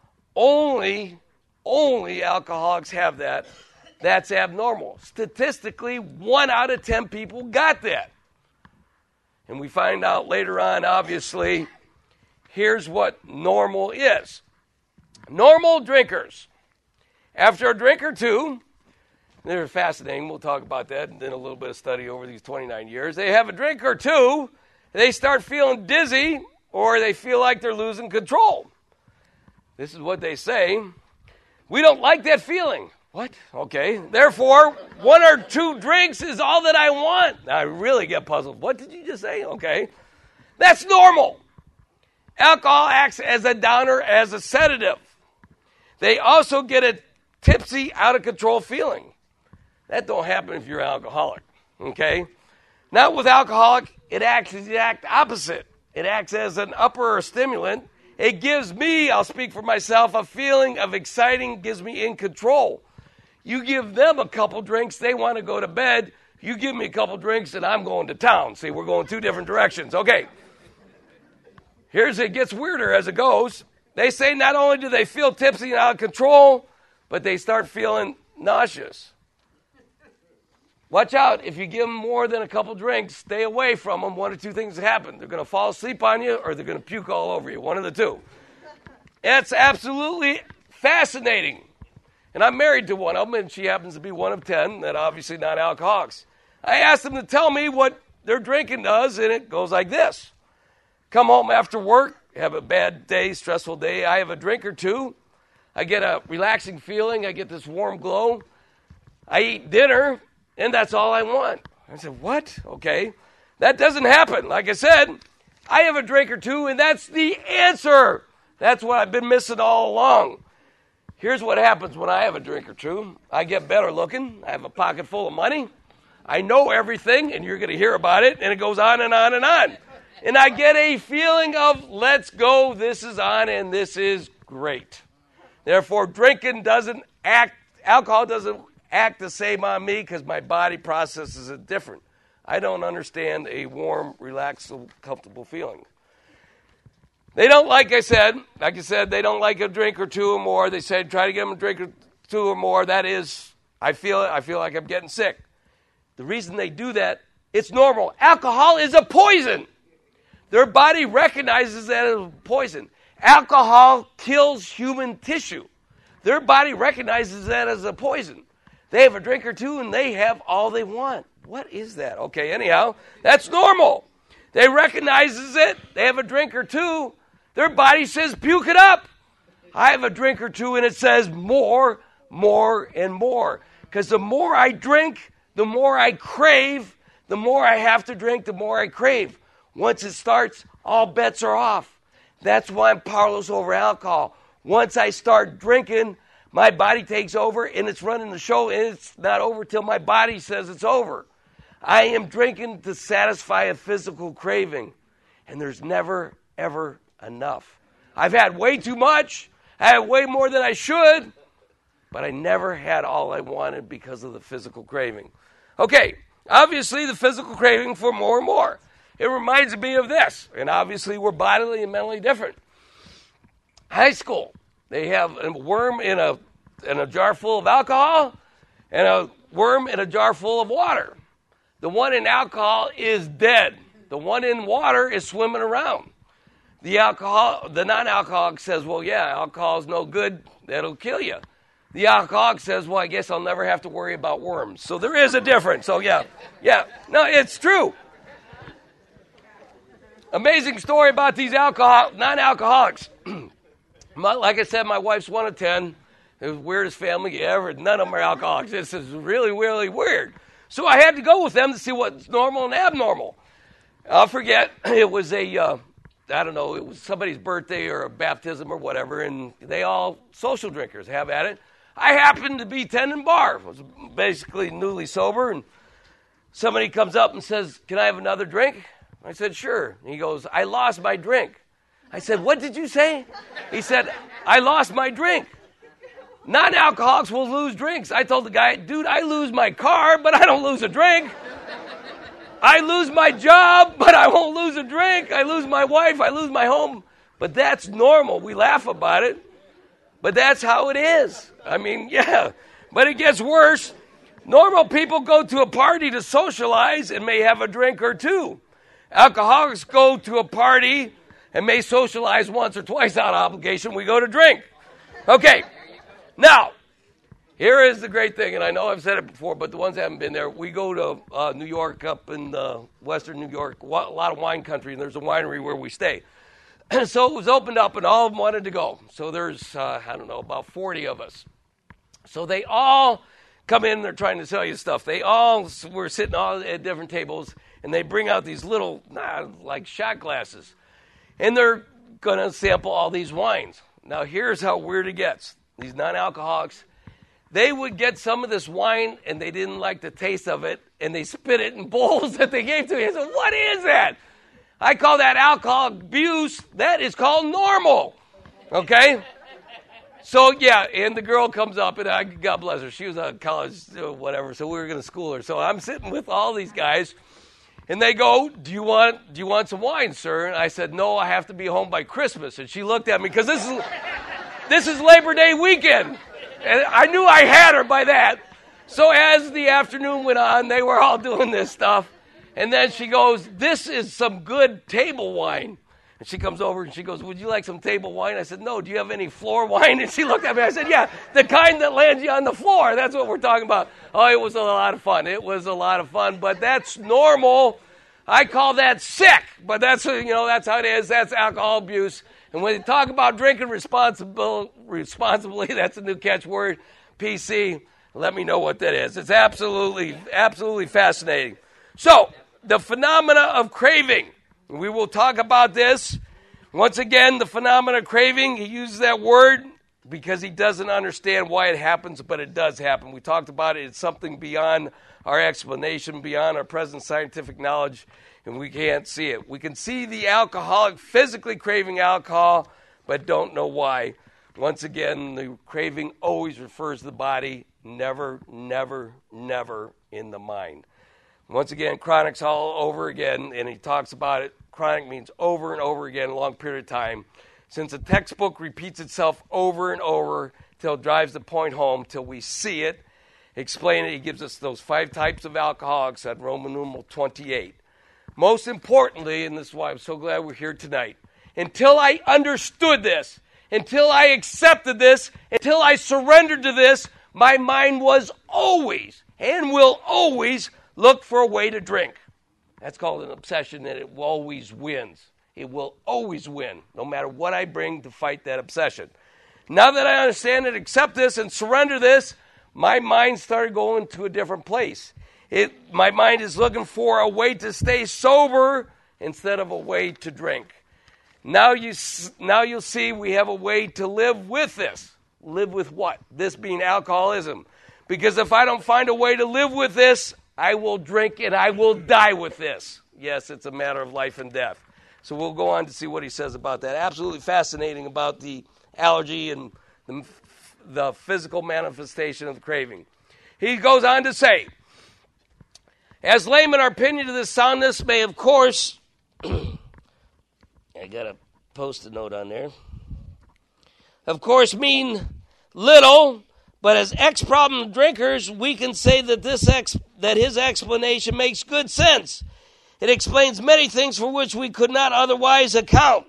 Only alcoholics have that. That's abnormal. Statistically, 1 out of 10 people got that. And we find out later on, obviously, here's what normal is. Normal drinkers. After a drink or two, they're fascinating. We'll talk about that and then a little bit of study over these 29 years. They have a drink or two, they start feeling dizzy, or they feel like they're losing control. This is what they say. We don't like that feeling. What? Okay. Therefore, 1 or 2 drinks is all that I want. Now, I really get puzzled. What did you just say? Okay. That's normal. Alcohol acts as a downer, as a sedative. They also get a tipsy, out-of-control feeling. That don't happen if you're an alcoholic, okay? Not with alcoholic, it acts the exact opposite. It acts as an upper stimulant. It gives me, I'll speak for myself, a feeling of exciting, gives me in control. You give them a couple drinks, they want to go to bed. You give me a couple drinks, and I'm going to town. See, we're going 2 different directions. Okay. It gets weirder as it goes. They say not only do they feel tipsy and out of control, but they start feeling nauseous. Watch out. If you give them more than a couple drinks, stay away from them. One or two things happen. They're going to fall asleep on you or they're going to puke all over you. One of the two. It's absolutely fascinating. And I'm married to one of them, and she happens to be one of 10 that obviously not alcoholics. I asked them to tell me what their drinking does, and it goes like this. Come home after work, have a bad day, stressful day. I have a drink or two. I get a relaxing feeling. I get this warm glow. I eat dinner. And that's all I want. I said, what? Okay. That doesn't happen. Like I said, I have a drink or two, and that's the answer. That's what I've been missing all along. Here's what happens when I have a drink or two. I get better looking. I have a pocket full of money. I know everything, and you're going to hear about it, and it goes on and on and on. And I get a feeling of, let's go, this is on, and this is great. Therefore, alcohol doesn't act the same on me because my body processes it different. I don't understand a warm, relaxed, comfortable feeling. They don't, like I said, they don't like a drink or two or more. They say try to give them a drink or two or more. That is, I feel it. I feel like I'm getting sick. The reason they do that, it's normal. Alcohol is a poison. Their body recognizes that as a poison. Alcohol kills human tissue. Their body recognizes that as a poison. They have a drink or two, and they have all they want. What is that? Okay, anyhow, that's normal. They recognizes it. They have a drink or two. Their body says, puke it up. I have a drink or two, and it says more, and more. Because the more I drink, the more I crave. The more I have to drink, the more I crave. Once it starts, all bets are off. That's why I'm powerless over alcohol. Once I start drinking, my body takes over, and it's running the show, and it's not over till my body says it's over. I am drinking to satisfy a physical craving, and there's never, ever enough. I've had way too much. I have way more than I should, but I never had all I wanted because of the physical craving. Okay, obviously the physical craving for more and more. It reminds me of this, and obviously we're bodily and mentally different. High school. They have a worm in a jar full of alcohol and a worm in a jar full of water. The one in alcohol is dead. The one in water is swimming around. The non-alcoholic says, well, yeah, alcohol is no good. That'll kill you. The alcoholic says, well, I guess I'll never have to worry about worms. So there is a difference. So, yeah. No, it's true. Amazing story about these non-alcoholics. Like I said, my wife's one of 10. The weirdest family ever. None of them are alcoholics. This is really, really weird. So I had to go with them to see what's normal and abnormal. I'll forget. It was it was somebody's birthday or a baptism or whatever, and they all social drinkers have at it. I happened to be tending bar. I was basically newly sober, and somebody comes up and says, can I have another drink? I said, sure. And he goes, I lost my drink. I said, what did you say? He said, I lost my drink. Non-alcoholics will lose drinks. I told the guy, dude, I lose my car, but I don't lose a drink. I lose my job, but I won't lose a drink. I lose my wife. I lose my home. But that's normal. We laugh about it. But that's how it is. I mean, yeah. But it gets worse. Normal people go to a party to socialize and may have a drink or two. Alcoholics go to a party and may socialize once or twice out of obligation. We go to drink. Okay. Now, here is the great thing, and I know I've said it before, but the ones that haven't been there, we go to New York, up in western New York, a lot of wine country, and there's a winery where we stay. So it was opened up, and all of them wanted to go. So there's, about 40 of us. So they all come in, they're trying to sell you stuff. They all were sitting all at different tables, and they bring out these little, like shot glasses. And they're going to sample all these wines. Now, here's how weird it gets. These non-alcoholics, they would get some of this wine, and they didn't like the taste of it, and they spit it in bowls that they gave to me. I said, what is that? I call that alcohol abuse. That is called normal. Okay? So, yeah, and the girl comes up, and God bless her. She was a college, whatever, so we were going to school her. So I'm sitting with all these guys. And they go, do you want some wine, sir? And I said, no, I have to be home by Christmas. And she looked at me because this is Labor Day weekend. And I knew I had her by that. So as the afternoon went on, they were all doing this stuff. And then she goes, this is some good table wine. And she comes over and she goes, would you like some table wine? I said, no, do you have any floor wine? And she looked at me. I said, yeah, the kind that lands you on the floor. That's what we're talking about. Oh, it was a lot of fun. It was a lot of fun, but that's normal. I call that sick, but that's how it is. That's alcohol abuse. And when you talk about drinking responsibly, that's a new catchword, PC. Let me know what that is. It's absolutely fascinating. So, the phenomena of craving. We will talk about this. Once again, the phenomena of craving, he uses that word because he doesn't understand why it happens, but it does happen. We talked about it. It's something beyond our explanation, beyond our present scientific knowledge, and we can't see it. We can see the alcoholic physically craving alcohol, but don't know why. Once again, the craving always refers to the body, never, never, never in the mind. Once again, chronic's all over again, and he talks about it. Chronic means over and over again, a long period of time. Since a textbook repeats itself over and over till it drives the point home, till we see it, explain it, he gives us those 5 types of alcoholics at Roman numeral 28. Most importantly, and this is why I'm so glad we're here tonight, until I understood this, until I accepted this, until I surrendered to this, my mind was always and will always look for a way to drink. That's called an obsession, and it always wins. It will always win, no matter what I bring to fight that obsession. Now that I understand it, accept this, and surrender this, my mind started going to a different place. My mind is looking for a way to stay sober instead of a way to drink. Now you'll see we have a way to live with this. Live with what? This being alcoholism. Because if I don't find a way to live with this, I will drink and I will die with this. Yes, it's a matter of life and death. So we'll go on to see what he says about that. Absolutely fascinating about the allergy and the physical manifestation of the craving. He goes on to say, as laymen, our opinion of this soundness may, of course, I got to post a note on there, of course, mean little, but as ex-problem drinkers, we can say that that his explanation makes good sense. It explains many things for which we could not otherwise account.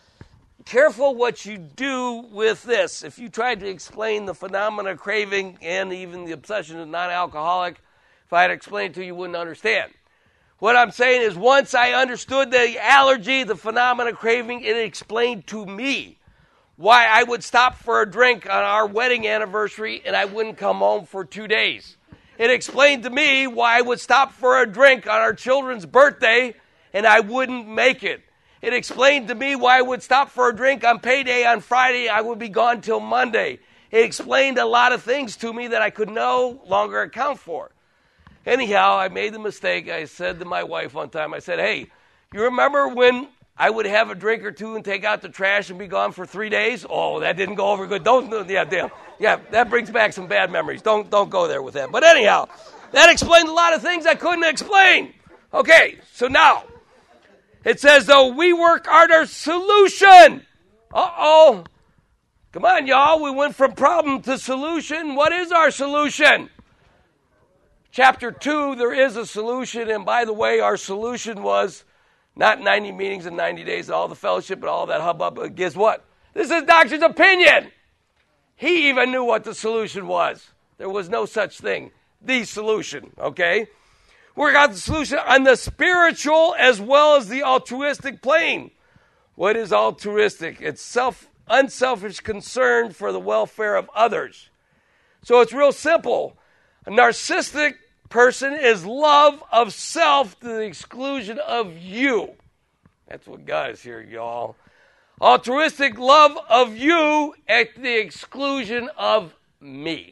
Careful what you do with this. If you tried to explain the phenomena of craving and even the obsession of non-alcoholic, if I had explained it to you, you wouldn't understand. What I'm saying is once I understood the allergy, the phenomena of craving, it explained to me why I would stop for a drink on our wedding anniversary and I wouldn't come home for 2 days. It explained to me why I would stop for a drink on our children's birthday and I wouldn't make it. It explained to me why I would stop for a drink on payday on Friday. I would be gone till Monday. It explained a lot of things to me that I could no longer account for. Anyhow, I made the mistake. I said to my wife one time, I said, hey, you remember when I would have a drink or two and take out the trash and be gone for 3 days? Oh, that didn't go over good. Yeah, that brings back some bad memories. Don't go there with that. But anyhow, that explained a lot of things I couldn't explain. Okay, so now, it says, though, we work on our solution. Uh-oh. Come on, y'all. We went from problem to solution. What is our solution? Chapter 2, there is a solution. And by the way, our solution was not 90 meetings in 90 days, all the fellowship and all that hubbub. But guess what? This is doctor's opinion. He even knew what the solution was. There was no such thing. The solution, okay? We got the solution on the spiritual as well as the altruistic plane. What is altruistic? It's unselfish concern for the welfare of others. So it's real simple. A narcissistic person is love of self to the exclusion of you. That's what God is here, y'all. Altruistic love of you at the exclusion of me.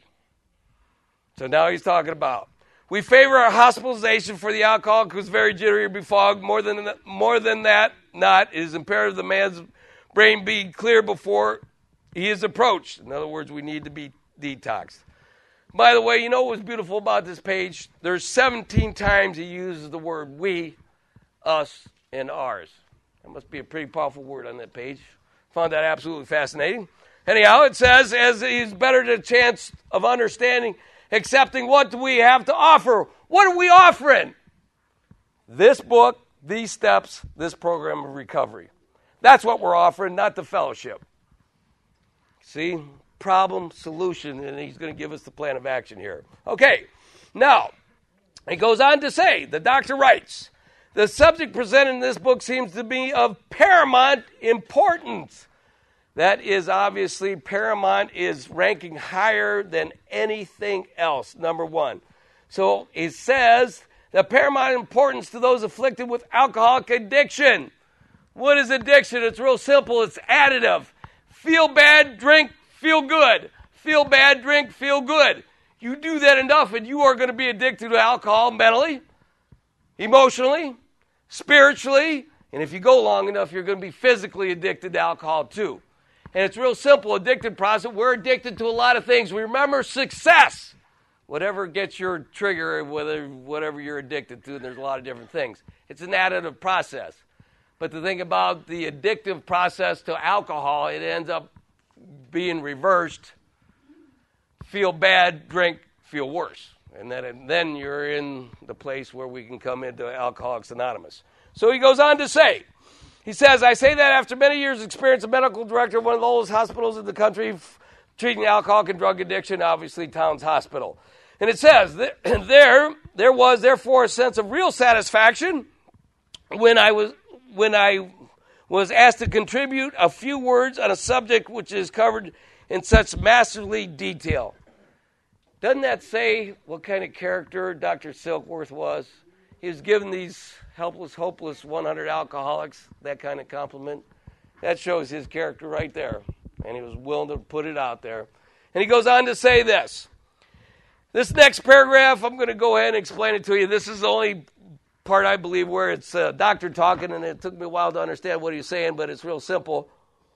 So now he's talking about, we favor our hospitalization for the alcoholic who's very jittery or befogged. More than that, it is imperative the man's brain be clear before he is approached. In other words, we need to be detoxed. By the way, you know what was beautiful about this page? There's 17 times he uses the word we, us, and ours. That must be a pretty powerful word on that page. Found that absolutely fascinating. Anyhow, it says, as he's better to chance of understanding, accepting what do we have to offer. What are we offering? This book, these steps, this program of recovery. That's what we're offering, not the fellowship. See? Problem, solution, and he's going to give us the plan of action here. Okay, now, he goes on to say, the doctor writes, the subject presented in this book seems to be of paramount importance. That is obviously, paramount is ranking higher than anything else, number one. So it says, the paramount importance to those afflicted with alcoholic addiction. What is addiction? It's real simple. It's additive. Feel bad, drink, feel good. Feel bad, drink, feel good. You do that enough and you are going to be addicted to alcohol mentally, emotionally, spiritually, and if you go long enough, you're going to be physically addicted to alcohol too. And it's real simple, addicted process. We're addicted to a lot of things. We remember success. Whatever gets your trigger, whatever you're addicted to, and there's a lot of different things. It's an additive process. But the thing about the addictive process to alcohol, it ends up being reversed. Feel bad, drink, feel worse. And then you're in the place where we can come into Alcoholics Anonymous. So he goes on to say, he says, I say that after many years' experience, a medical director of one of the oldest hospitals in the country treating alcoholic and drug addiction, obviously Towns Hospital. And it says, there was therefore a sense of real satisfaction when I was asked to contribute a few words on a subject which is covered in such masterly detail. Doesn't that say what kind of character Dr. Silkworth was? He was giving these helpless, hopeless 100 alcoholics that kind of compliment. That shows his character right there. And he was willing to put it out there. And he goes on to say this. This next paragraph, I'm going to go ahead and explain it to you. This is the only part, I believe, where it's a doctor talking, and it took me a while to understand what he's saying, but it's real simple.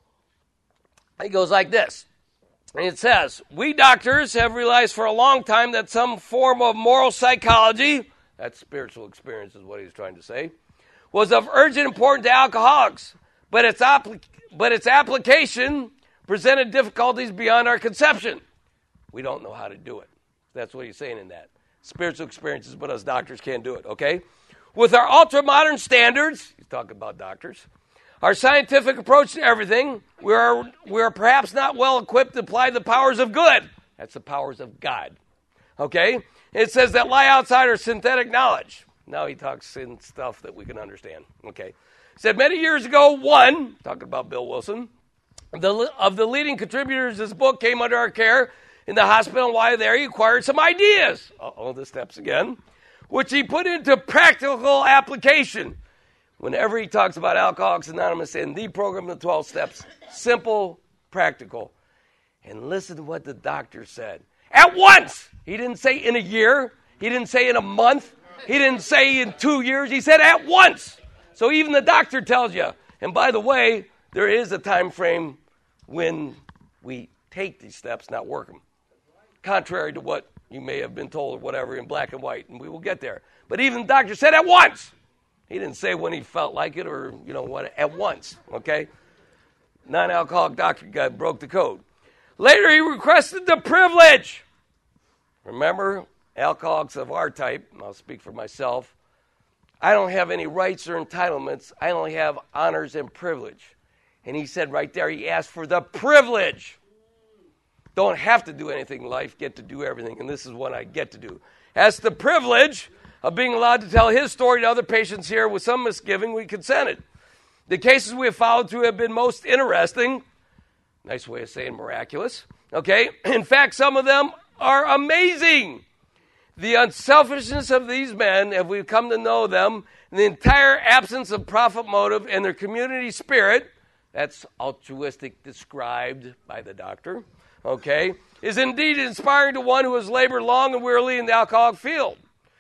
He goes like this. And it says, we doctors have realized for a long time that some form of moral psychology, that's spiritual experience is what he's trying to say, was of urgent importance to alcoholics, but its application presented difficulties beyond our conception. We don't know how to do it. That's what he's saying in that. Spiritual experiences, but us doctors can't do it, okay? With our ultra-modern standards, he's talking about doctors, our scientific approach to everything, we are perhaps not well equipped to apply the powers of good. That's the powers of God. Okay? It says that lie outside our synthetic knowledge. Now he talks in stuff that we can understand. Okay? He said many years ago, talking about Bill Wilson, of the leading contributors to this book came under our care in the hospital, and while there he acquired some ideas. The steps again. Which he put into practical application. Whenever he talks about Alcoholics Anonymous and the program of the 12 steps, simple, practical. And listen to what the doctor said. At once! He didn't say in a year. He didn't say in a month. He didn't say in 2 years. He said at once. So even the doctor tells you. And by the way, there is a time frame when we take these steps, not work them. Contrary to what you may have been told or whatever in black and white. And we will get there. But even the doctor said at once. He didn't say when he felt like it or, what, at once, okay? Non-alcoholic doctor guy broke the code. Later, he requested the privilege. Remember, alcoholics of our type, and I'll speak for myself, I don't have any rights or entitlements. I only have honors and privilege. And he said right there, he asked for the privilege. Don't have to do anything in life, get to do everything, and this is what I get to do. As the privilege of being allowed to tell his story to other patients here with some misgiving, we consented. The cases we have followed through have been most interesting. Nice way of saying miraculous. Okay? In fact, some of them are amazing. The unselfishness of these men, as we've come to know them, and the entire absence of profit motive and their community spirit, that's altruistic described by the doctor, okay, is indeed inspiring to one who has labored long and wearily in the alcoholic field.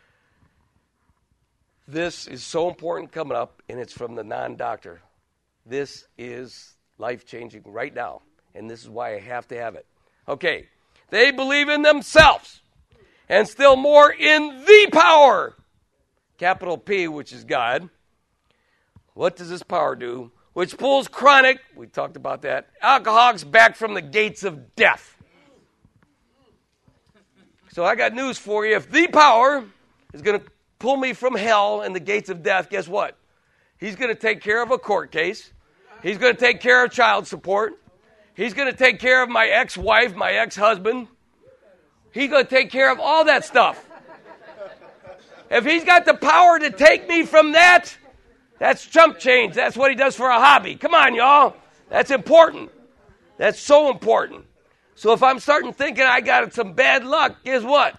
This is so important coming up, and it's from the non-doctor. This is life-changing right now, and this is why I have to have it. Okay, they believe in themselves, and still more in the power, capital P, which is God. What does this power do? Which pulls chronic, we talked about that, alcoholics back from the gates of death. So I got news for you. If the power is going to pull me from hell and the gates of death, guess what? He's going to take care of a court case. He's going to take care of child support. He's going to take care of my ex-wife, my ex-husband. He's going to take care of all that stuff. If he's got the power to take me from that, that's chump change. That's what he does for a hobby. Come on, y'all. That's important. That's so important. So if I'm starting thinking I got some bad luck, guess what?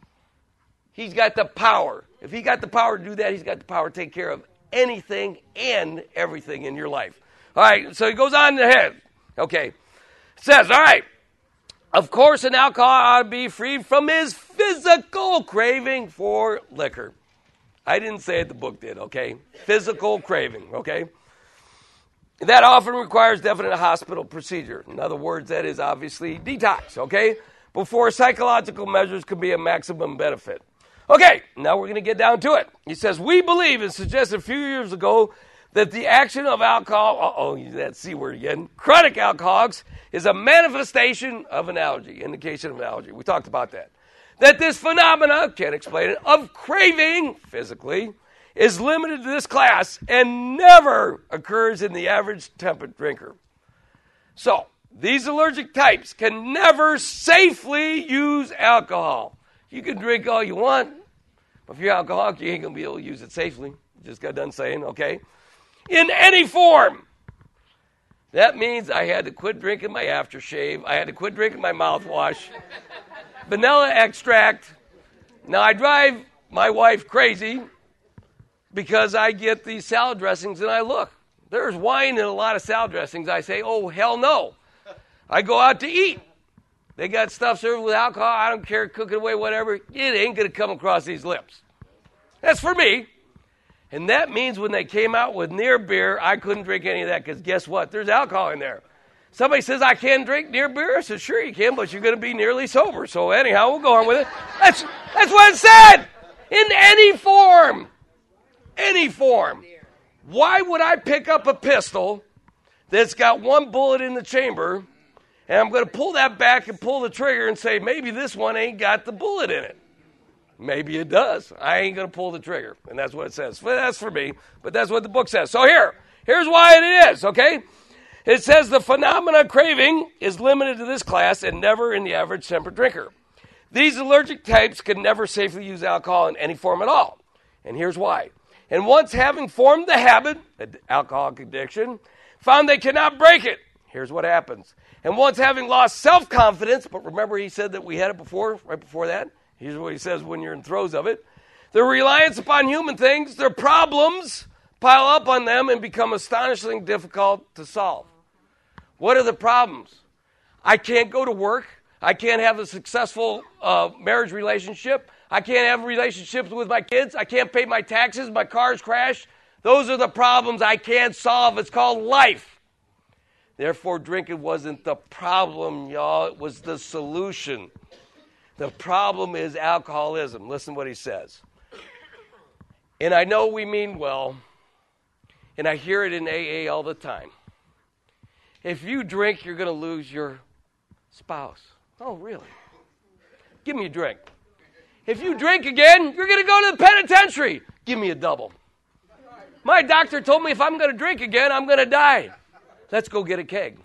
He's got the power. If he got the power to do that, he's got the power to take care of anything and everything in your life. All right, so he goes on ahead. Okay. It says, all right, of course an alcoholic ought to be freed from his physical craving for liquor. I didn't say it, the book did, okay? Physical craving, okay? That often requires definite hospital procedure. In other words, that is obviously detox, okay? Before psychological measures can be a maximum benefit. Okay, now we're going to get down to it. He says, we believe, and suggested a few years ago, that the action of alcohol, that C word again, chronic alcoholics, is a manifestation of an allergy, indication of an allergy. We talked about that. That this phenomena, can't explain it, of craving, physically, is limited to this class and never occurs in the average temperate drinker. So, these allergic types can never safely use alcohol. You can drink all you want, but if you're alcoholic, you ain't going to be able to use it safely. Just got done saying, okay? In any form. That means I had to quit drinking my aftershave. I had to quit drinking my mouthwash. Vanilla extract. Now, I drive my wife crazy because I get these salad dressings and I look. There's wine in a lot of salad dressings. I say, oh, hell no. I go out to eat. They got stuff served with alcohol. I don't care, cook it away, whatever. It ain't going to come across these lips. That's for me. And that means when they came out with near beer, I couldn't drink any of that because guess what? There's alcohol in there. Somebody says, I can't drink near beer. I said, sure you can, but you're going to be nearly sober. So anyhow, we'll go on with it. That's what it said. In any form. Any form. Why would I pick up a pistol that's got one bullet in the chamber and I'm going to pull that back and pull the trigger and say, maybe this one ain't got the bullet in it. Maybe it does. I ain't going to pull the trigger. And that's what it says. Well, that's for me, but that's what the book says. So here's why it is, okay? It says the phenomena of craving is limited to this class and never in the average temperate drinker. These allergic types can never safely use alcohol in any form at all. And here's why. And once having formed the habit, alcoholic addiction, found they cannot break it. Here's what happens. And once having lost self-confidence, but remember he said that we had it before, right before that. Here's what he says when you're in throes of it. Their reliance upon human things, their problems pile up on them and become astonishingly difficult to solve. What are the problems? I can't go to work. I can't have a successful marriage relationship. I can't have relationships with my kids. I can't pay my taxes. My car's crashed. Those are the problems I can't solve. It's called life. Therefore, drinking wasn't the problem, y'all. It was the solution. The problem is alcoholism. Listen to what he says. And I know we mean well, and I hear it in AA all the time. If you drink, you're going to lose your spouse. Oh, really? Give me a drink. If you drink again, you're going to go to the penitentiary. Give me a double. My doctor told me if I'm going to drink again, I'm going to die. Let's go get a keg.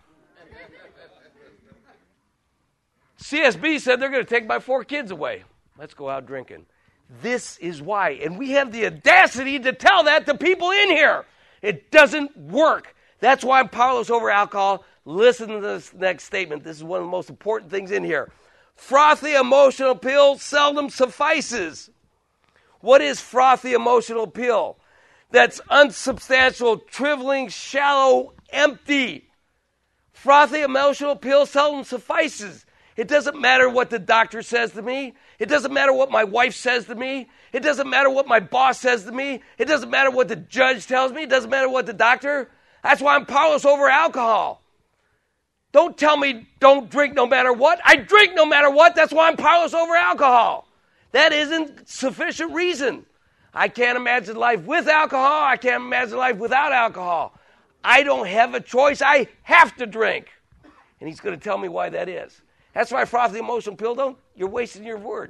CSB said they're going to take my 4 kids away. Let's go out drinking. This is why. And we have the audacity to tell that to people in here. It doesn't work. That's why I'm powerless over alcohol. Listen to this next statement. This is one of the most important things in here. Frothy emotional appeal seldom suffices. What is frothy emotional appeal? That's unsubstantial, trivialing, shallow, empty. Frothy emotional appeal seldom suffices. It doesn't matter what the doctor says to me. It doesn't matter what my wife says to me. It doesn't matter what my boss says to me. It doesn't matter what the judge tells me. It doesn't matter what the doctor. That's why I'm powerless over alcohol. Don't tell me don't drink no matter what. I drink no matter what. That's why I'm powerless over alcohol. That isn't sufficient reason. I can't imagine life with alcohol. I can't imagine life without alcohol. I don't have a choice. I have to drink. And he's going to tell me why that is. That's why frothy emotional pill, you're wasting your words.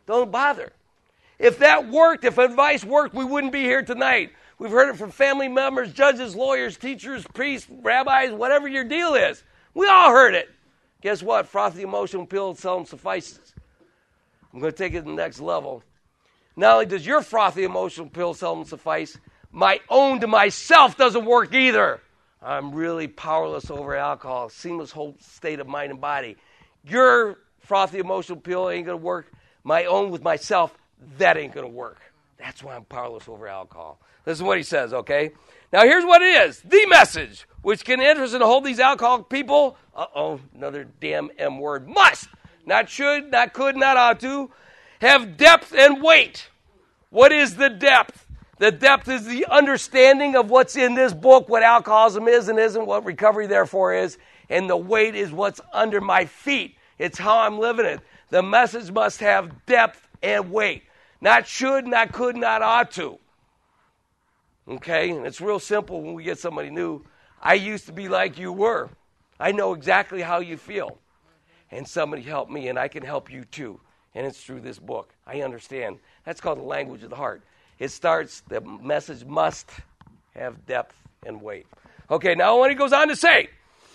Don't bother. If that worked, if advice worked, we wouldn't be here tonight. We've heard it from family members, judges, lawyers, teachers, priests, rabbis, whatever your deal is. We all heard it. Guess what? Frothy emotional pill seldom suffices. I'm going to take it to the next level. Not only does your frothy emotional pill seldom suffice, my own to myself doesn't work either. I'm really powerless over alcohol, seamless whole state of mind and body. Your frothy emotional pill ain't going to work. My own with myself, that ain't going to work. That's why I'm powerless over alcohol. This is what he says, okay? Now, here's what it is. The message, which can interest and hold these alcoholic people, another damn M word, must, not should, not could, not ought to, have depth and weight. What is the depth? The depth is the understanding of what's in this book, what alcoholism is and isn't, what recovery therefore is, and the weight is what's under my feet. It's how I'm living it. The message must have depth and weight. Not should, not could, not ought to. Okay? And it's real simple when we get somebody new. I used to be like you were. I know exactly how you feel. And somebody helped me, and I can help you too. And it's through this book. I understand. That's called the language of the heart. It starts, the message must have depth and weight. Okay, now what he goes on to say,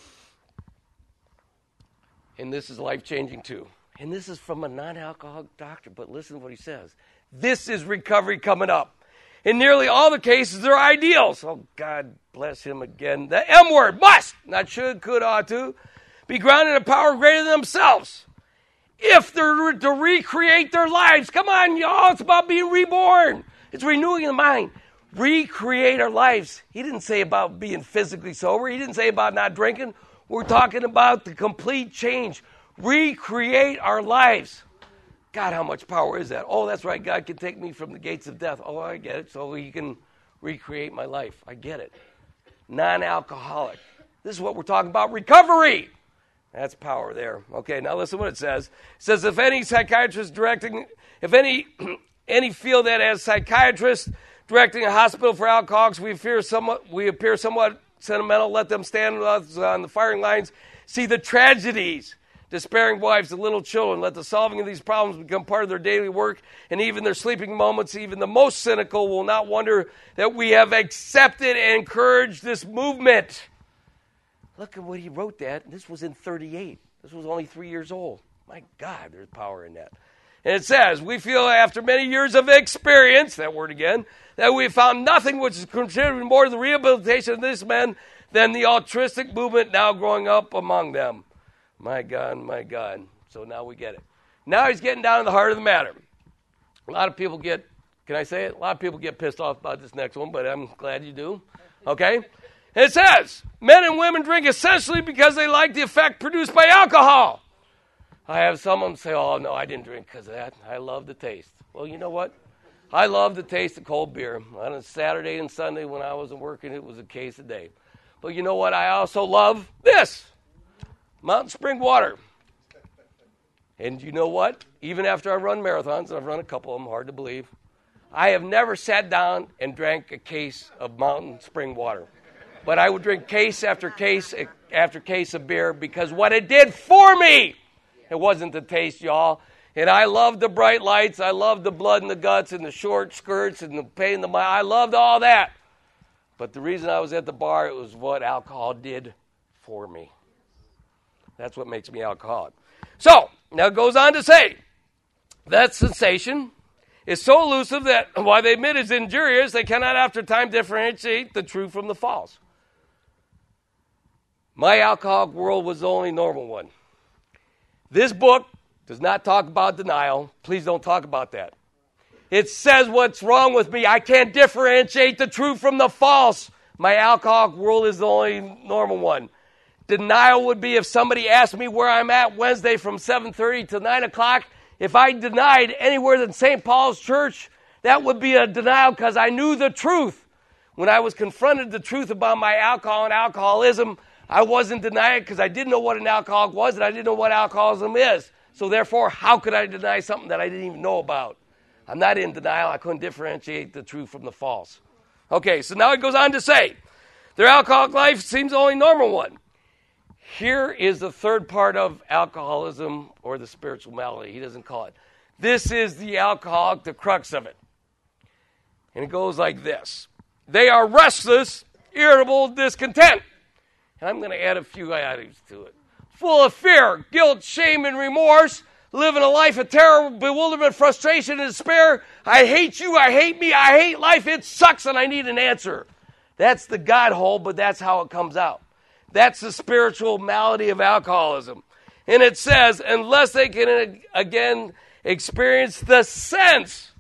and this is life-changing too, and this is from a non-alcoholic doctor, but listen to what he says. This is recovery coming up. In nearly all the cases, they're ideals. Oh, God bless him again. The M word, must, not should, could, ought to, be grounded in a power greater than themselves. If they're to recreate their lives, come on, y'all, it's about being reborn. It's renewing the mind. Recreate our lives. He didn't say about being physically sober. He didn't say about not drinking. We're talking about the complete change. Recreate our lives. God, how much power is that? Oh, that's right. God can take me from the gates of death. Oh, I get it. So he can recreate my life. I get it. Non-alcoholic. This is what we're talking about. Recovery. That's power there. Okay, now listen to what it says. It says, if any psychiatrist directing, if any feel that as psychiatrists directing a hospital for alcoholics, we appear somewhat sentimental, let them stand with us on the firing lines, see the tragedies, despairing wives, the little children, let the solving of these problems become part of their daily work, and even their sleeping moments, even the most cynical will not wonder that we have accepted and encouraged this movement. Look at what he wrote that. This was in 38. This was only 3 years old. My God, there's power in that. And it says, we feel after many years of experience, that word again, that we have found nothing which is contributing more to the rehabilitation of this man than the altruistic movement now growing up among them. My God, my God. So now we get it. Now he's getting down to the heart of the matter. A lot of people get, can I say it? A lot of people get pissed off about this next one, but I'm glad you do. Okay? And it says, men and women drink essentially because they like the effect produced by alcohol. I have someone say, oh, no, I didn't drink because of that. I love the taste. Well, you know what? I love the taste of cold beer. On a Saturday and Sunday when I wasn't working, it was a case a day. But you know what? I also love this. Mountain Spring water. And you know what? Even after I run marathons, and I've run a couple of them, hard to believe, I have never sat down and drank a case of Mountain Spring water. But I would drink case after case of beer because what it did for me, it wasn't the taste, y'all. And I loved the bright lights. I loved the blood in the guts and the short skirts and the pain in the mind. I loved all that. But the reason I was at the bar, it was what alcohol did for me. That's what makes me alcoholic. So, now it goes on to say, that sensation is so elusive that while they admit it's injurious, they cannot after time differentiate the true from the false. My alcoholic world was the only normal one. This book does not talk about denial. Please don't talk about that. It says what's wrong with me. I can't differentiate the true from the false. My alcoholic world is the only normal one. Denial would be if somebody asked me where I'm at Wednesday from 7:30 to 9 o'clock. If I denied anywhere than St. Paul's Church, that would be a denial because I knew the truth. When I was confronted the truth about my alcohol and alcoholism, I wasn't denying it because I didn't know what an alcoholic was and I didn't know what alcoholism is. So therefore, how could I deny something that I didn't even know about? I'm not in denial. I couldn't differentiate the true from the false. Okay, so now it goes on to say, their alcoholic life seems the only normal one. Here is the third part of alcoholism or the spiritual malady. He doesn't call it. This is the alcoholic, the crux of it. And it goes like this. They are restless, irritable, discontent. And I'm going to add a few items to it. Full of fear, guilt, shame, and remorse, living a life of terror, bewilderment, frustration, and despair. I hate you, I hate me, I hate life, it sucks, and I need an answer. That's the God hole, but that's how it comes out. That's the spiritual malady of alcoholism. And it says, unless they can again experience the sense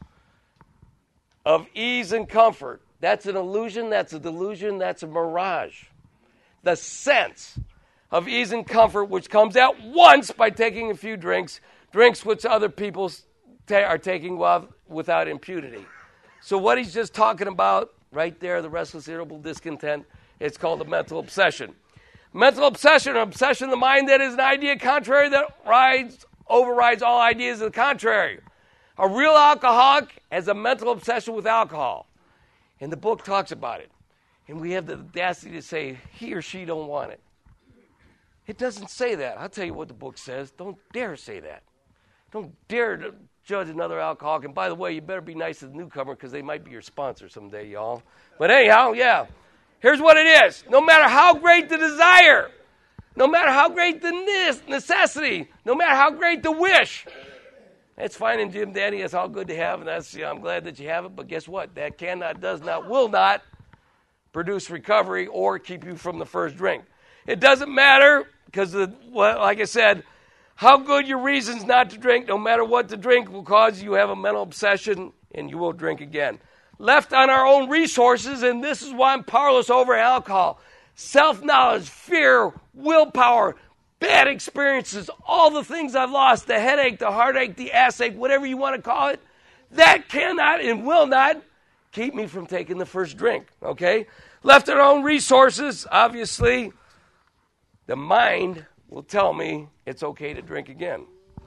of ease and comfort. That's an illusion, that's a delusion, that's a mirage. The sense of ease and comfort, which comes at once by taking a few drinks which other people are taking without impunity. So what he's just talking about right there, the restless, irritable, discontent, it's called a mental obsession. Mental obsession, an obsession of the mind that is an idea contrary that overrides all ideas of the contrary. A real alcoholic has a mental obsession with alcohol. And the book talks about it. And we have the audacity to say he or she don't want it. It doesn't say that. I'll tell you what the book says. Don't dare say that. Don't dare to judge another alcoholic. And by the way, you better be nice to the newcomer because they might be your sponsor someday, y'all. But anyhow, yeah. Here's what it is. No matter how great the desire, no matter how great the necessity, no matter how great the wish, it's fine in Jim Dandy. It's all good to have, and I'm glad that you have it. But guess what? That cannot, does not, will not produce recovery or keep you from the first drink. It doesn't matter because, like I said, how good your reasons not to drink, no matter what to drink, will cause you to have a mental obsession, and you will drink again. Left on our own resources, and this is why I'm powerless over alcohol. Self-knowledge, fear, willpower, bad experiences, all the things I've lost, the headache, the heartache, the ass ache, whatever you want to call it, that cannot and will not keep me from taking the first drink, okay? Left on our own resources, obviously, the mind will tell me it's okay to drink again.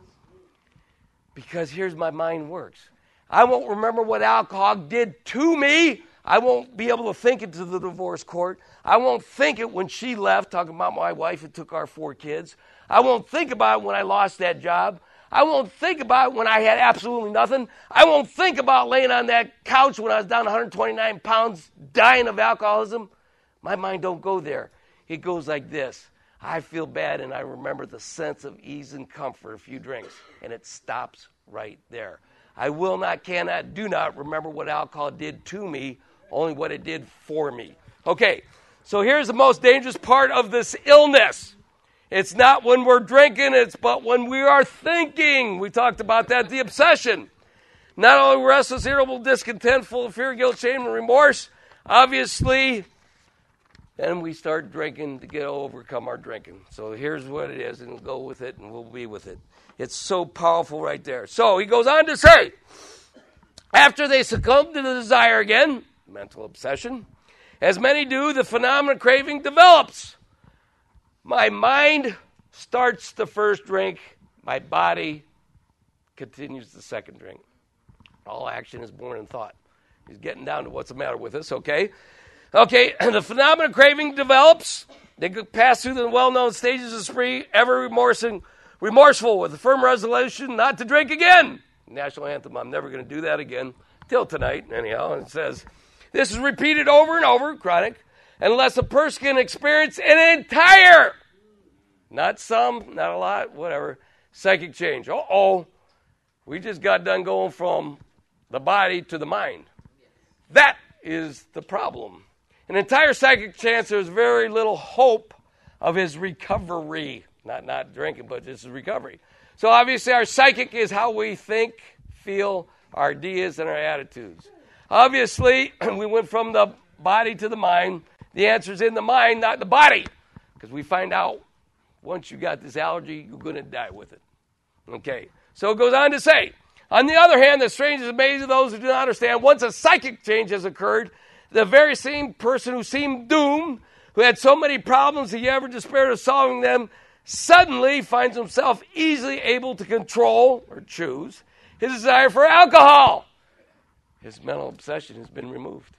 Because here's my mind works. I won't remember what alcohol did to me. I won't be able to think it to the divorce court. I won't think it when she left, talking about my wife who took our 4 kids. I won't think about it when I lost that job. I won't think about it when I had absolutely nothing. I won't think about laying on that couch when I was down 129 pounds, dying of alcoholism. My mind don't go there. It goes like this. I feel bad, and I remember the sense of ease and comfort a few drinks, and it stops right there. I will not, cannot, do not remember what alcohol did to me, only what it did for me. Okay, so here's the most dangerous part of this illness. It's not when we're drinking, but when we are thinking. We talked about that, the obsession. Not only restless, irritable, discontent, full of fear, guilt, shame, and remorse, obviously, then we start drinking to overcome our drinking. So here's what it is, and we'll go with it, and we'll be with it. It's so powerful right there. So he goes on to say, after they succumb to the desire again, mental obsession, as many do, the phenomenon craving develops. My mind starts the first drink. My body continues the second drink. All action is born in thought. He's getting down to what's the matter with us, okay? Okay, the phenomenon craving develops. They pass through the well-known stages of spree, ever remorseful with a firm resolution not to drink again. National anthem, I'm never going to do that again. Till tonight, anyhow. It says, this is repeated over and over, chronic, unless a person can experience an entire, not some, not a lot, whatever, psychic change. We just got done going from the body to the mind. That is the problem. An entire psychic change, there's very little hope of his recovery. Not drinking, but this is recovery. So obviously our psychic is how we think, feel, our ideas, and our attitudes. Obviously, we went from the body to the mind. The answer is in the mind, not the body. Because we find out once you got this allergy, you're going to die with it. Okay, so it goes on to say, on the other hand, the strange is amazing to those who do not understand. Once a psychic change has occurred, the very same person who seemed doomed, who had so many problems he ever despaired of solving them, suddenly finds himself easily able to control or choose his desire for alcohol. His mental obsession has been removed.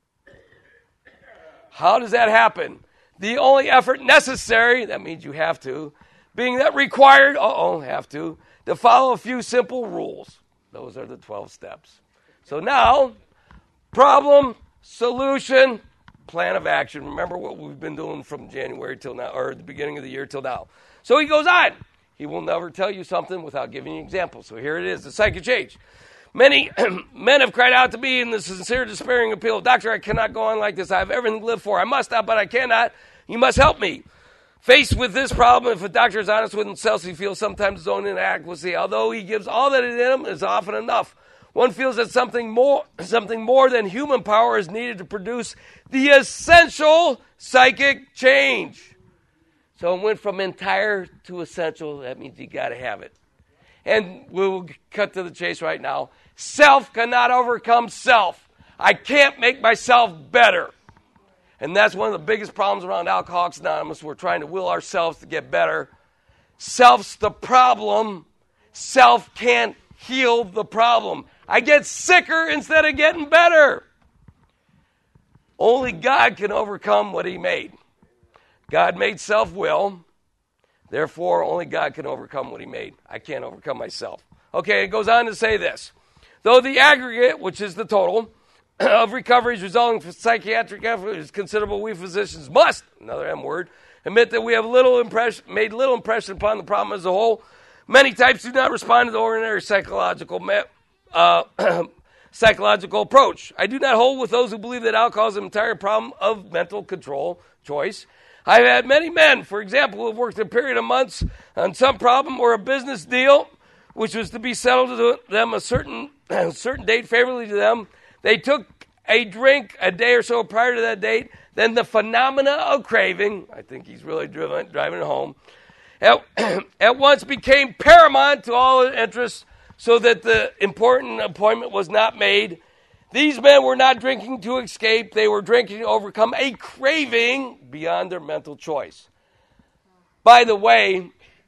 How does that happen? The only effort necessary, that means you have to, being that required, to follow a few simple rules. Those are the 12 steps. So now, problem, solution, plan of action. Remember what we've been doing from January till now, or the beginning of the year till now. So he goes on. He will never tell you something without giving you examples. So here it is, the psychic change. Many men have cried out to me in the sincere, despairing appeal, Doctor, I cannot go on like this. I have everything to live for. I must not, but I cannot. You must help me. Faced with this problem, if a doctor is honest with himself, he feels sometimes his own inadequacy. Although he gives all that is in him, is often enough. One feels that something more than human power is needed to produce the essential psychic change. So it went from entire to essential. That means you got to have it. And we'll cut to the chase right now. Self cannot overcome self. I can't make myself better. And that's one of the biggest problems around Alcoholics Anonymous. We're trying to will ourselves to get better. Self's the problem. Self can't heal the problem. I get sicker instead of getting better. Only God can overcome what he made. God made self-will. Therefore, only God can overcome what he made. I can't overcome myself. Okay, it goes on to say this. Though the aggregate, which is the total, of recoveries resulting from psychiatric effort is considerable, we physicians must, another M word, admit that we have made little impression upon the problem as a whole. Many types do not respond to the ordinary psychological approach. I do not hold with those who believe that alcohol is an entire problem of mental control choice. I've had many men, for example, who have worked a period of months on some problem or a business deal, which was to be settled to them a certain date favorably to them. They took a drink a day or so prior to that date. Then the phenomena of craving, I think he's really driving it home, at once became paramount to all interests, so that the important appointment was not made. These men were not drinking to escape. They were drinking to overcome a craving beyond their mental choice. By the way,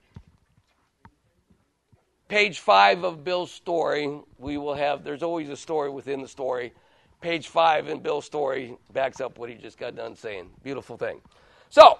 page 5 of Bill's story, there's always a story within the story. Page 5 in Bill's story backs up what he just got done saying. Beautiful thing. So,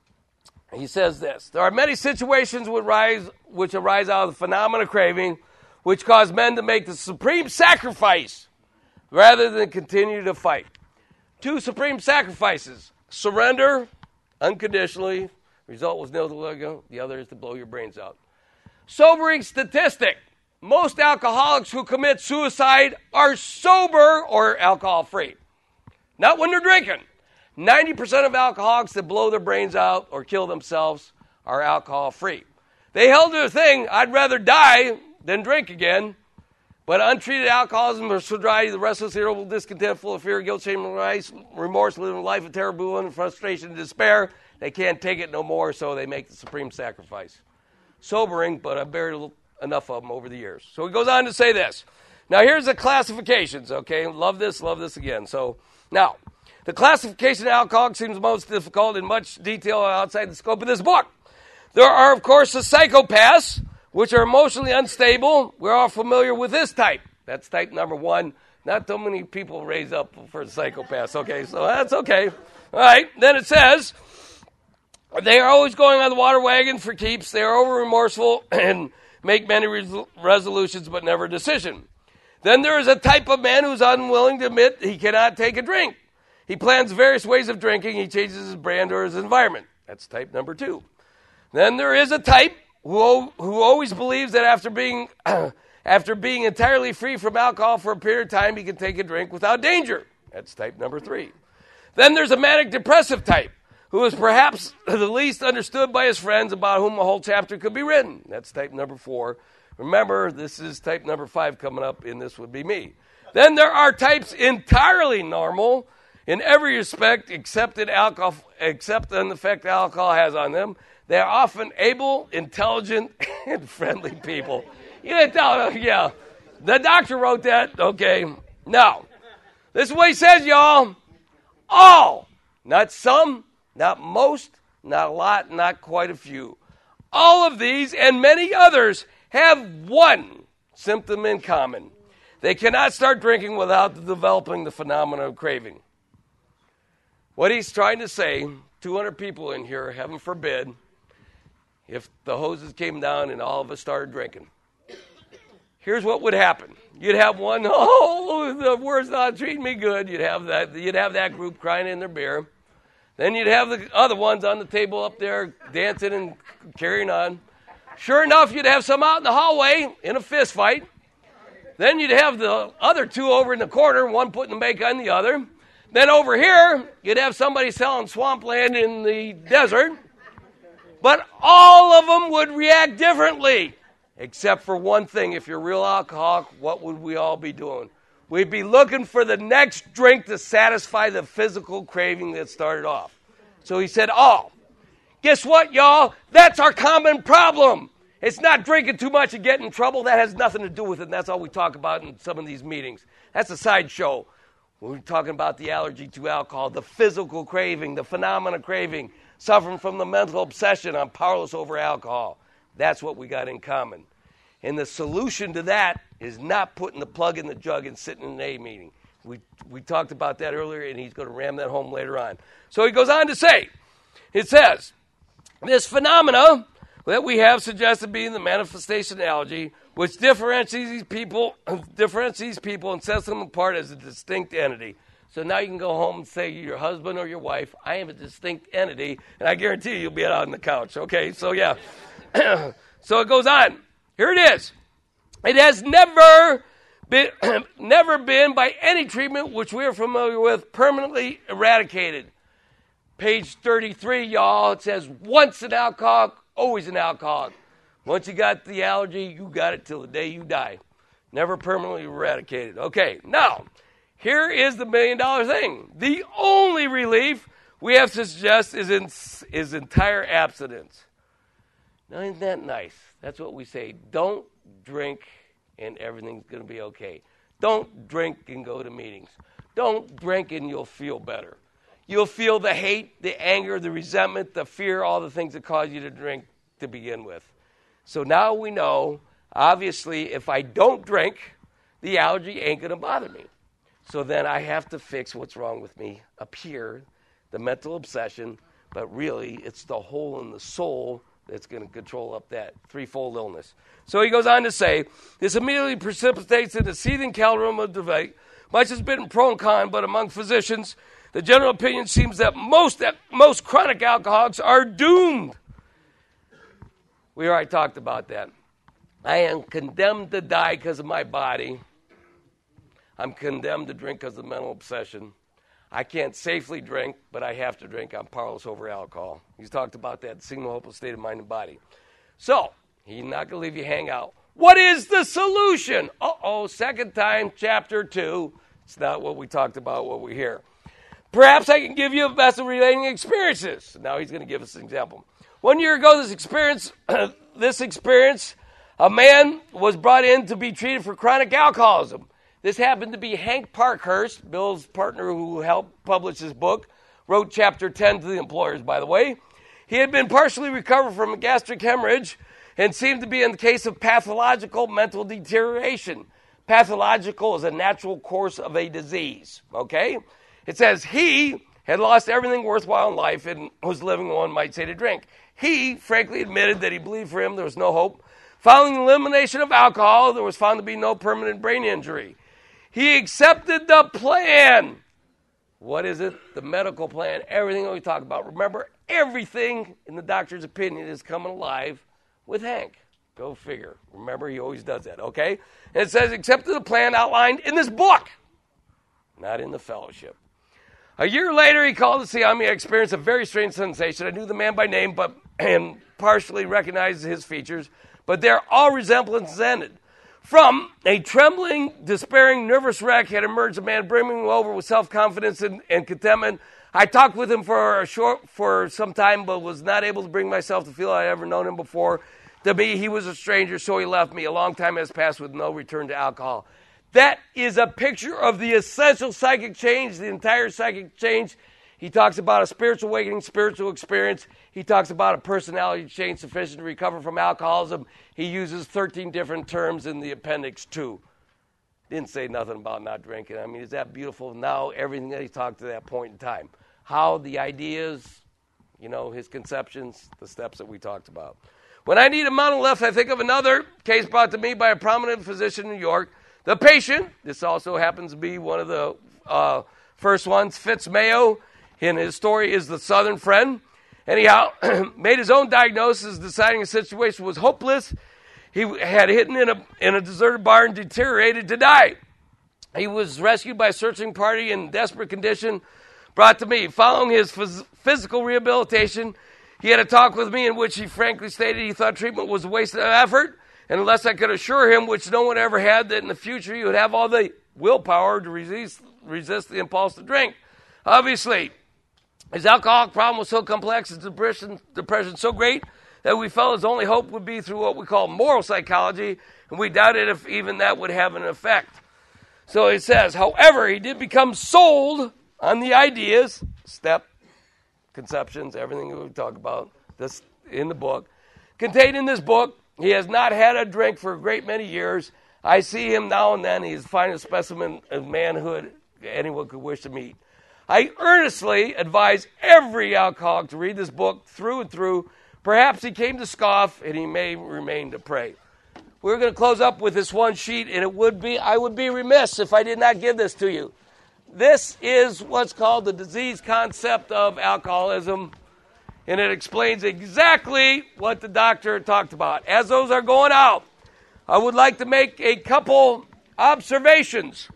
he says this. There are many situations which arise out of the phenomena of craving, which cause men to make the supreme sacrifice rather than continue to fight. 2 supreme sacrifices. Surrender unconditionally. Result was nil to let go. The other is to blow your brains out. Sobering statistic. Most alcoholics who commit suicide are sober or alcohol-free. Not when they're drinking. 90% of alcoholics that blow their brains out or kill themselves are alcohol-free. They held to the thing, I'd rather die than drink again. But untreated alcoholism or sobriety, the restless, irritable, discontent, full of fear, guilt, shame, remorse, living a life of terrible and frustration and despair, they can't take it no more, so they make the supreme sacrifice. Sobering, but I've buried enough of them over the years. So he goes on to say this. Now here's the classifications, okay? Love this again. So now, the classification of alcoholics seems most difficult in much detail outside the scope of this book. There are, of course, the psychopaths, which are emotionally unstable. We're all familiar with this type. That's type number 1. Not too many people raise up for psychopaths, okay? So that's okay. All right, then it says, they are always going on the water wagon for keeps. They are over-remorseful and make many resolutions but never a decision. Then there is a type of man who's unwilling to admit he cannot take a drink. He plans various ways of drinking. He changes his brand or his environment. That's type number 2. Then there is a type who always believes that after being entirely free from alcohol for a period of time, he can take a drink without danger. That's type number 3. Then there's a manic depressive type, who is perhaps the least understood by his friends, about whom a whole chapter could be written. That's type number 4. Remember, this is type number 5 coming up, and this would be me. Then there are types entirely normal in every respect except in the effect alcohol has on them. They are often able, intelligent, and friendly people. You can tell, yeah. The doctor wrote that. Okay. Now, this is what he says, y'all. All, not some, not most, not a lot, not quite a few. All of these and many others have one symptom in common. They cannot start drinking without developing the phenomenon of craving. What he's trying to say, 200 people in here, heaven forbid, if the hoses came down and all of us started drinking. here's what would happen. You'd have one, oh, the word's not treating me good. You'd have that group crying in their beer. Then you'd have the other ones on the table up there dancing and carrying on. Sure enough, you'd have some out in the hallway in a fist fight. Then you'd have the other two over in the corner, one putting the make on the other. Then over here, you'd have somebody selling swampland in the desert. But all of them would react differently, except for one thing. If you're a real alcoholic, what would we all be doing? We'd be looking for the next drink to satisfy the physical craving that started off. So he said, oh, guess what, y'all? That's our common problem. It's not drinking too much and getting in trouble. That has nothing to do with it, and that's all we talk about in some of these meetings. That's a sideshow. We're talking about the allergy to alcohol, the physical craving, the phenomena craving, suffering from the mental obsession. I'm powerless over alcohol. That's what we got in common. And the solution to that is not putting the plug in the jug and sitting in an A meeting. We talked about that earlier, and he's going to ram that home later on. So he goes on to say, it says, this phenomena that we have suggested being the manifestation of allergy, which differentiates these people and sets them apart as a distinct entity. So now you can go home and say to your husband or your wife, I am a distinct entity, and I guarantee you'll be out on the couch. Okay, so yeah. So it goes on. Here it is. It has never been by any treatment which we are familiar with permanently eradicated. Page 33, y'all, it says once an alcoholic, always an alcoholic. Once you got the allergy, you got it till the day you die. Never permanently eradicated. Okay, now, here is the $1 million thing. The only relief we have to suggest is entire abstinence. Now, isn't that nice? That's what we say. Don't drink and everything's going to be okay. Don't drink and go to meetings. Don't drink and you'll feel better. You'll feel the hate, the anger, the resentment, the fear, all the things that cause you to drink to begin with. So now we know, obviously, if I don't drink, the allergy ain't going to bother me. So then I have to fix what's wrong with me up here, the mental obsession, but really it's the hole in the soul that's going to control up that threefold illness. So he goes on to say, this immediately precipitates in a seething cauldron of debate. Much has been pro and con, but among physicians, the general opinion seems that most chronic alcoholics are doomed. We already talked about that. I am condemned to die because of my body. I'm condemned to drink because of mental obsession. I can't safely drink, but I have to drink. I'm powerless over alcohol. He's talked about that single hopeless state of mind and body. So, he's not going to leave you hang out. What is the solution? Second time, chapter 2. It's not what we talked about, what we hear. Perhaps I can give you a best of relating experiences. Now he's going to give us an example. 1 year ago, this experience, a man was brought in to be treated for chronic alcoholism. This happened to be Hank Parkhurst, Bill's partner who helped publish his book, wrote chapter 10 to the employers, by the way. He had been partially recovered from a gastric hemorrhage and seemed to be in the case of pathological mental deterioration. Pathological is a natural course of a disease, okay? It says he had lost everything worthwhile in life and was living, one might say, to drink. He frankly admitted that he believed for him there was no hope. Following the elimination of alcohol, there was found to be no permanent brain injury. He accepted the plan. What is it? The medical plan. Everything that we talk about. Remember, everything in the doctor's opinion is coming alive with Hank. Go figure. Remember, he always does that, okay? And it says, accepted the plan outlined in this book, not in the fellowship. A year later, he called to see how me. I experienced a very strange sensation. I knew the man by name, and partially recognized his features, but their all resemblance ended. From a trembling, despairing, nervous wreck had emerged a man brimming over with self-confidence and contentment. I talked with him for some time, but was not able to bring myself to feel I'd ever known him before. To me, he was a stranger, so he left me. A long time has passed with no return to alcohol. That is a picture of the essential psychic change, the entire psychic change. He talks about a spiritual awakening, spiritual experience. He talks about a personality change sufficient to recover from alcoholism. He uses 13 different terms in the appendix 2. Didn't say nothing about not drinking. I mean, is that beautiful? Now, everything that he talked to that point in time. How the ideas, his conceptions, the steps that we talked about. When I need a mental lift, I think of another case brought to me by a prominent physician in New York. The patient, this also happens to be one of the first ones, Fitz Mayo, and his story is the Southern Friend. Anyhow, made his own diagnosis, deciding the situation was hopeless. He had hidden in a deserted bar and deteriorated to die. He was rescued by a searching party in desperate condition, brought to me. Following his physical rehabilitation, he had a talk with me in which he frankly stated he thought treatment was a waste of effort, and unless I could assure him, which no one ever had, that in the future he would have all the willpower to resist the impulse to drink. Obviously, his alcoholic problem was so complex, his depression so great, that we felt his only hope would be through what we call moral psychology, and we doubted if even that would have an effect. So he says, however, he did become sold on the ideas, step, conceptions, everything we talk about this in the book. Contained in this book, he has not had a drink for a great many years. I see him now and then. He's the finest specimen of manhood anyone could wish to meet. I earnestly advise every alcoholic to read this book through and through. Perhaps he came to scoff, and he may remain to pray. We're going to close up with this one sheet, and I would be remiss if I did not give this to you. This is what's called the disease concept of alcoholism, and it explains exactly what the doctor talked about. As those are going out, I would like to make a couple observations.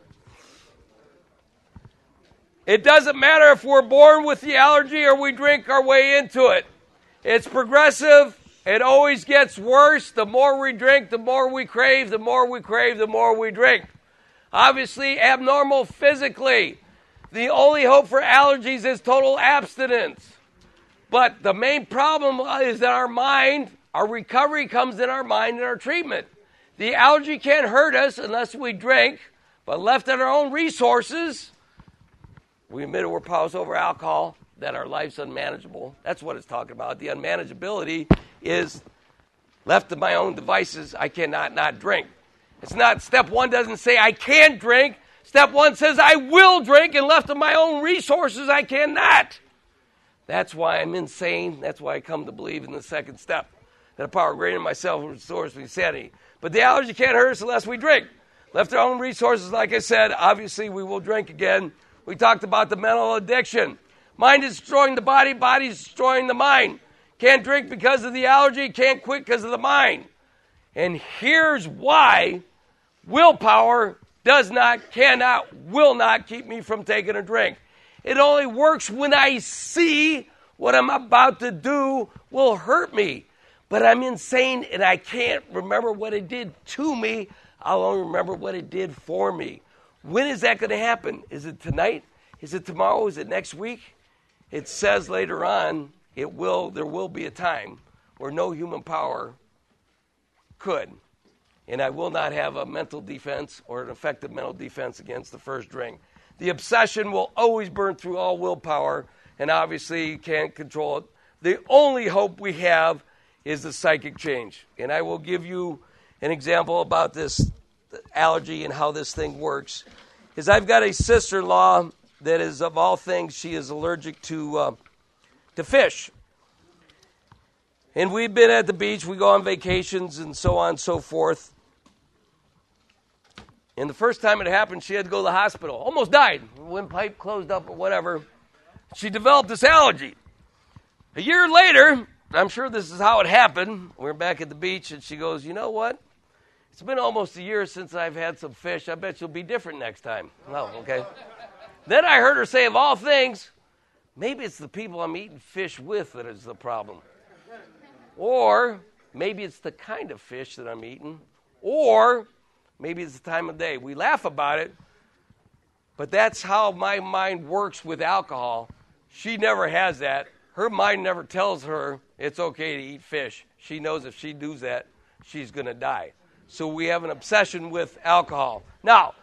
It doesn't matter if we're born with the allergy or we drink our way into it. It's progressive. It always gets worse. The more we drink, the more we crave. The more we crave, the more we drink. Obviously, abnormal physically. The only hope for allergies is total abstinence. But the main problem is that our mind, our recovery comes in our mind and our treatment. The allergy can't hurt us unless we drink, but left at our own resources, we admit we're powerless over alcohol, that our life's unmanageable. That's what it's talking about. The unmanageability is left to my own devices, I cannot not drink. It's not, step one doesn't say I can drink. Step one says I will drink, and left to my own resources, I cannot. That's why I'm insane. That's why I come to believe in the second step, that a power greater than myself restores me sanity. But the allergy can't hurt us unless we drink. Left to our own resources, like I said, obviously we will drink again. We talked about the mental addiction. Mind is destroying the body, body is destroying the mind. Can't drink because of the allergy, can't quit because of the mind. And here's why willpower does not, cannot, will not keep me from taking a drink. It only works when I see what I'm about to do will hurt me. But I'm insane and I can't remember what it did to me. I'll only remember what it did for me. When is that going to happen? Is it tonight? Is it tomorrow? Is it next week? It says later on, there will be a time where no human power could. And I will not have a mental defense or an effective mental defense against the first drink. The obsession will always burn through all willpower, and obviously you can't control it. The only hope we have is the psychic change. And I will give you an example about this allergy and how this thing works. Is I've got a sister-in-law that is, of all things, she is allergic to fish. And we've been at the beach, we go on vacations and so on and so forth. And the first time it happened, she had to go to the hospital. Almost died. Windpipe closed up or whatever. She developed this allergy. A year later, I'm sure this is how it happened. We're back at the beach, and she goes, you know what? It's been almost a year since I've had some fish. I bet you'll be different next time. No, okay. Then I heard her say, of all things, maybe it's the people I'm eating fish with that is the problem. Or maybe it's the kind of fish that I'm eating. Or maybe it's the time of day. We laugh about it, but that's how my mind works with alcohol. She never has that. Her mind never tells her it's okay to eat fish. She knows if she does that, she's going to die. So we have an obsession with alcohol. Now,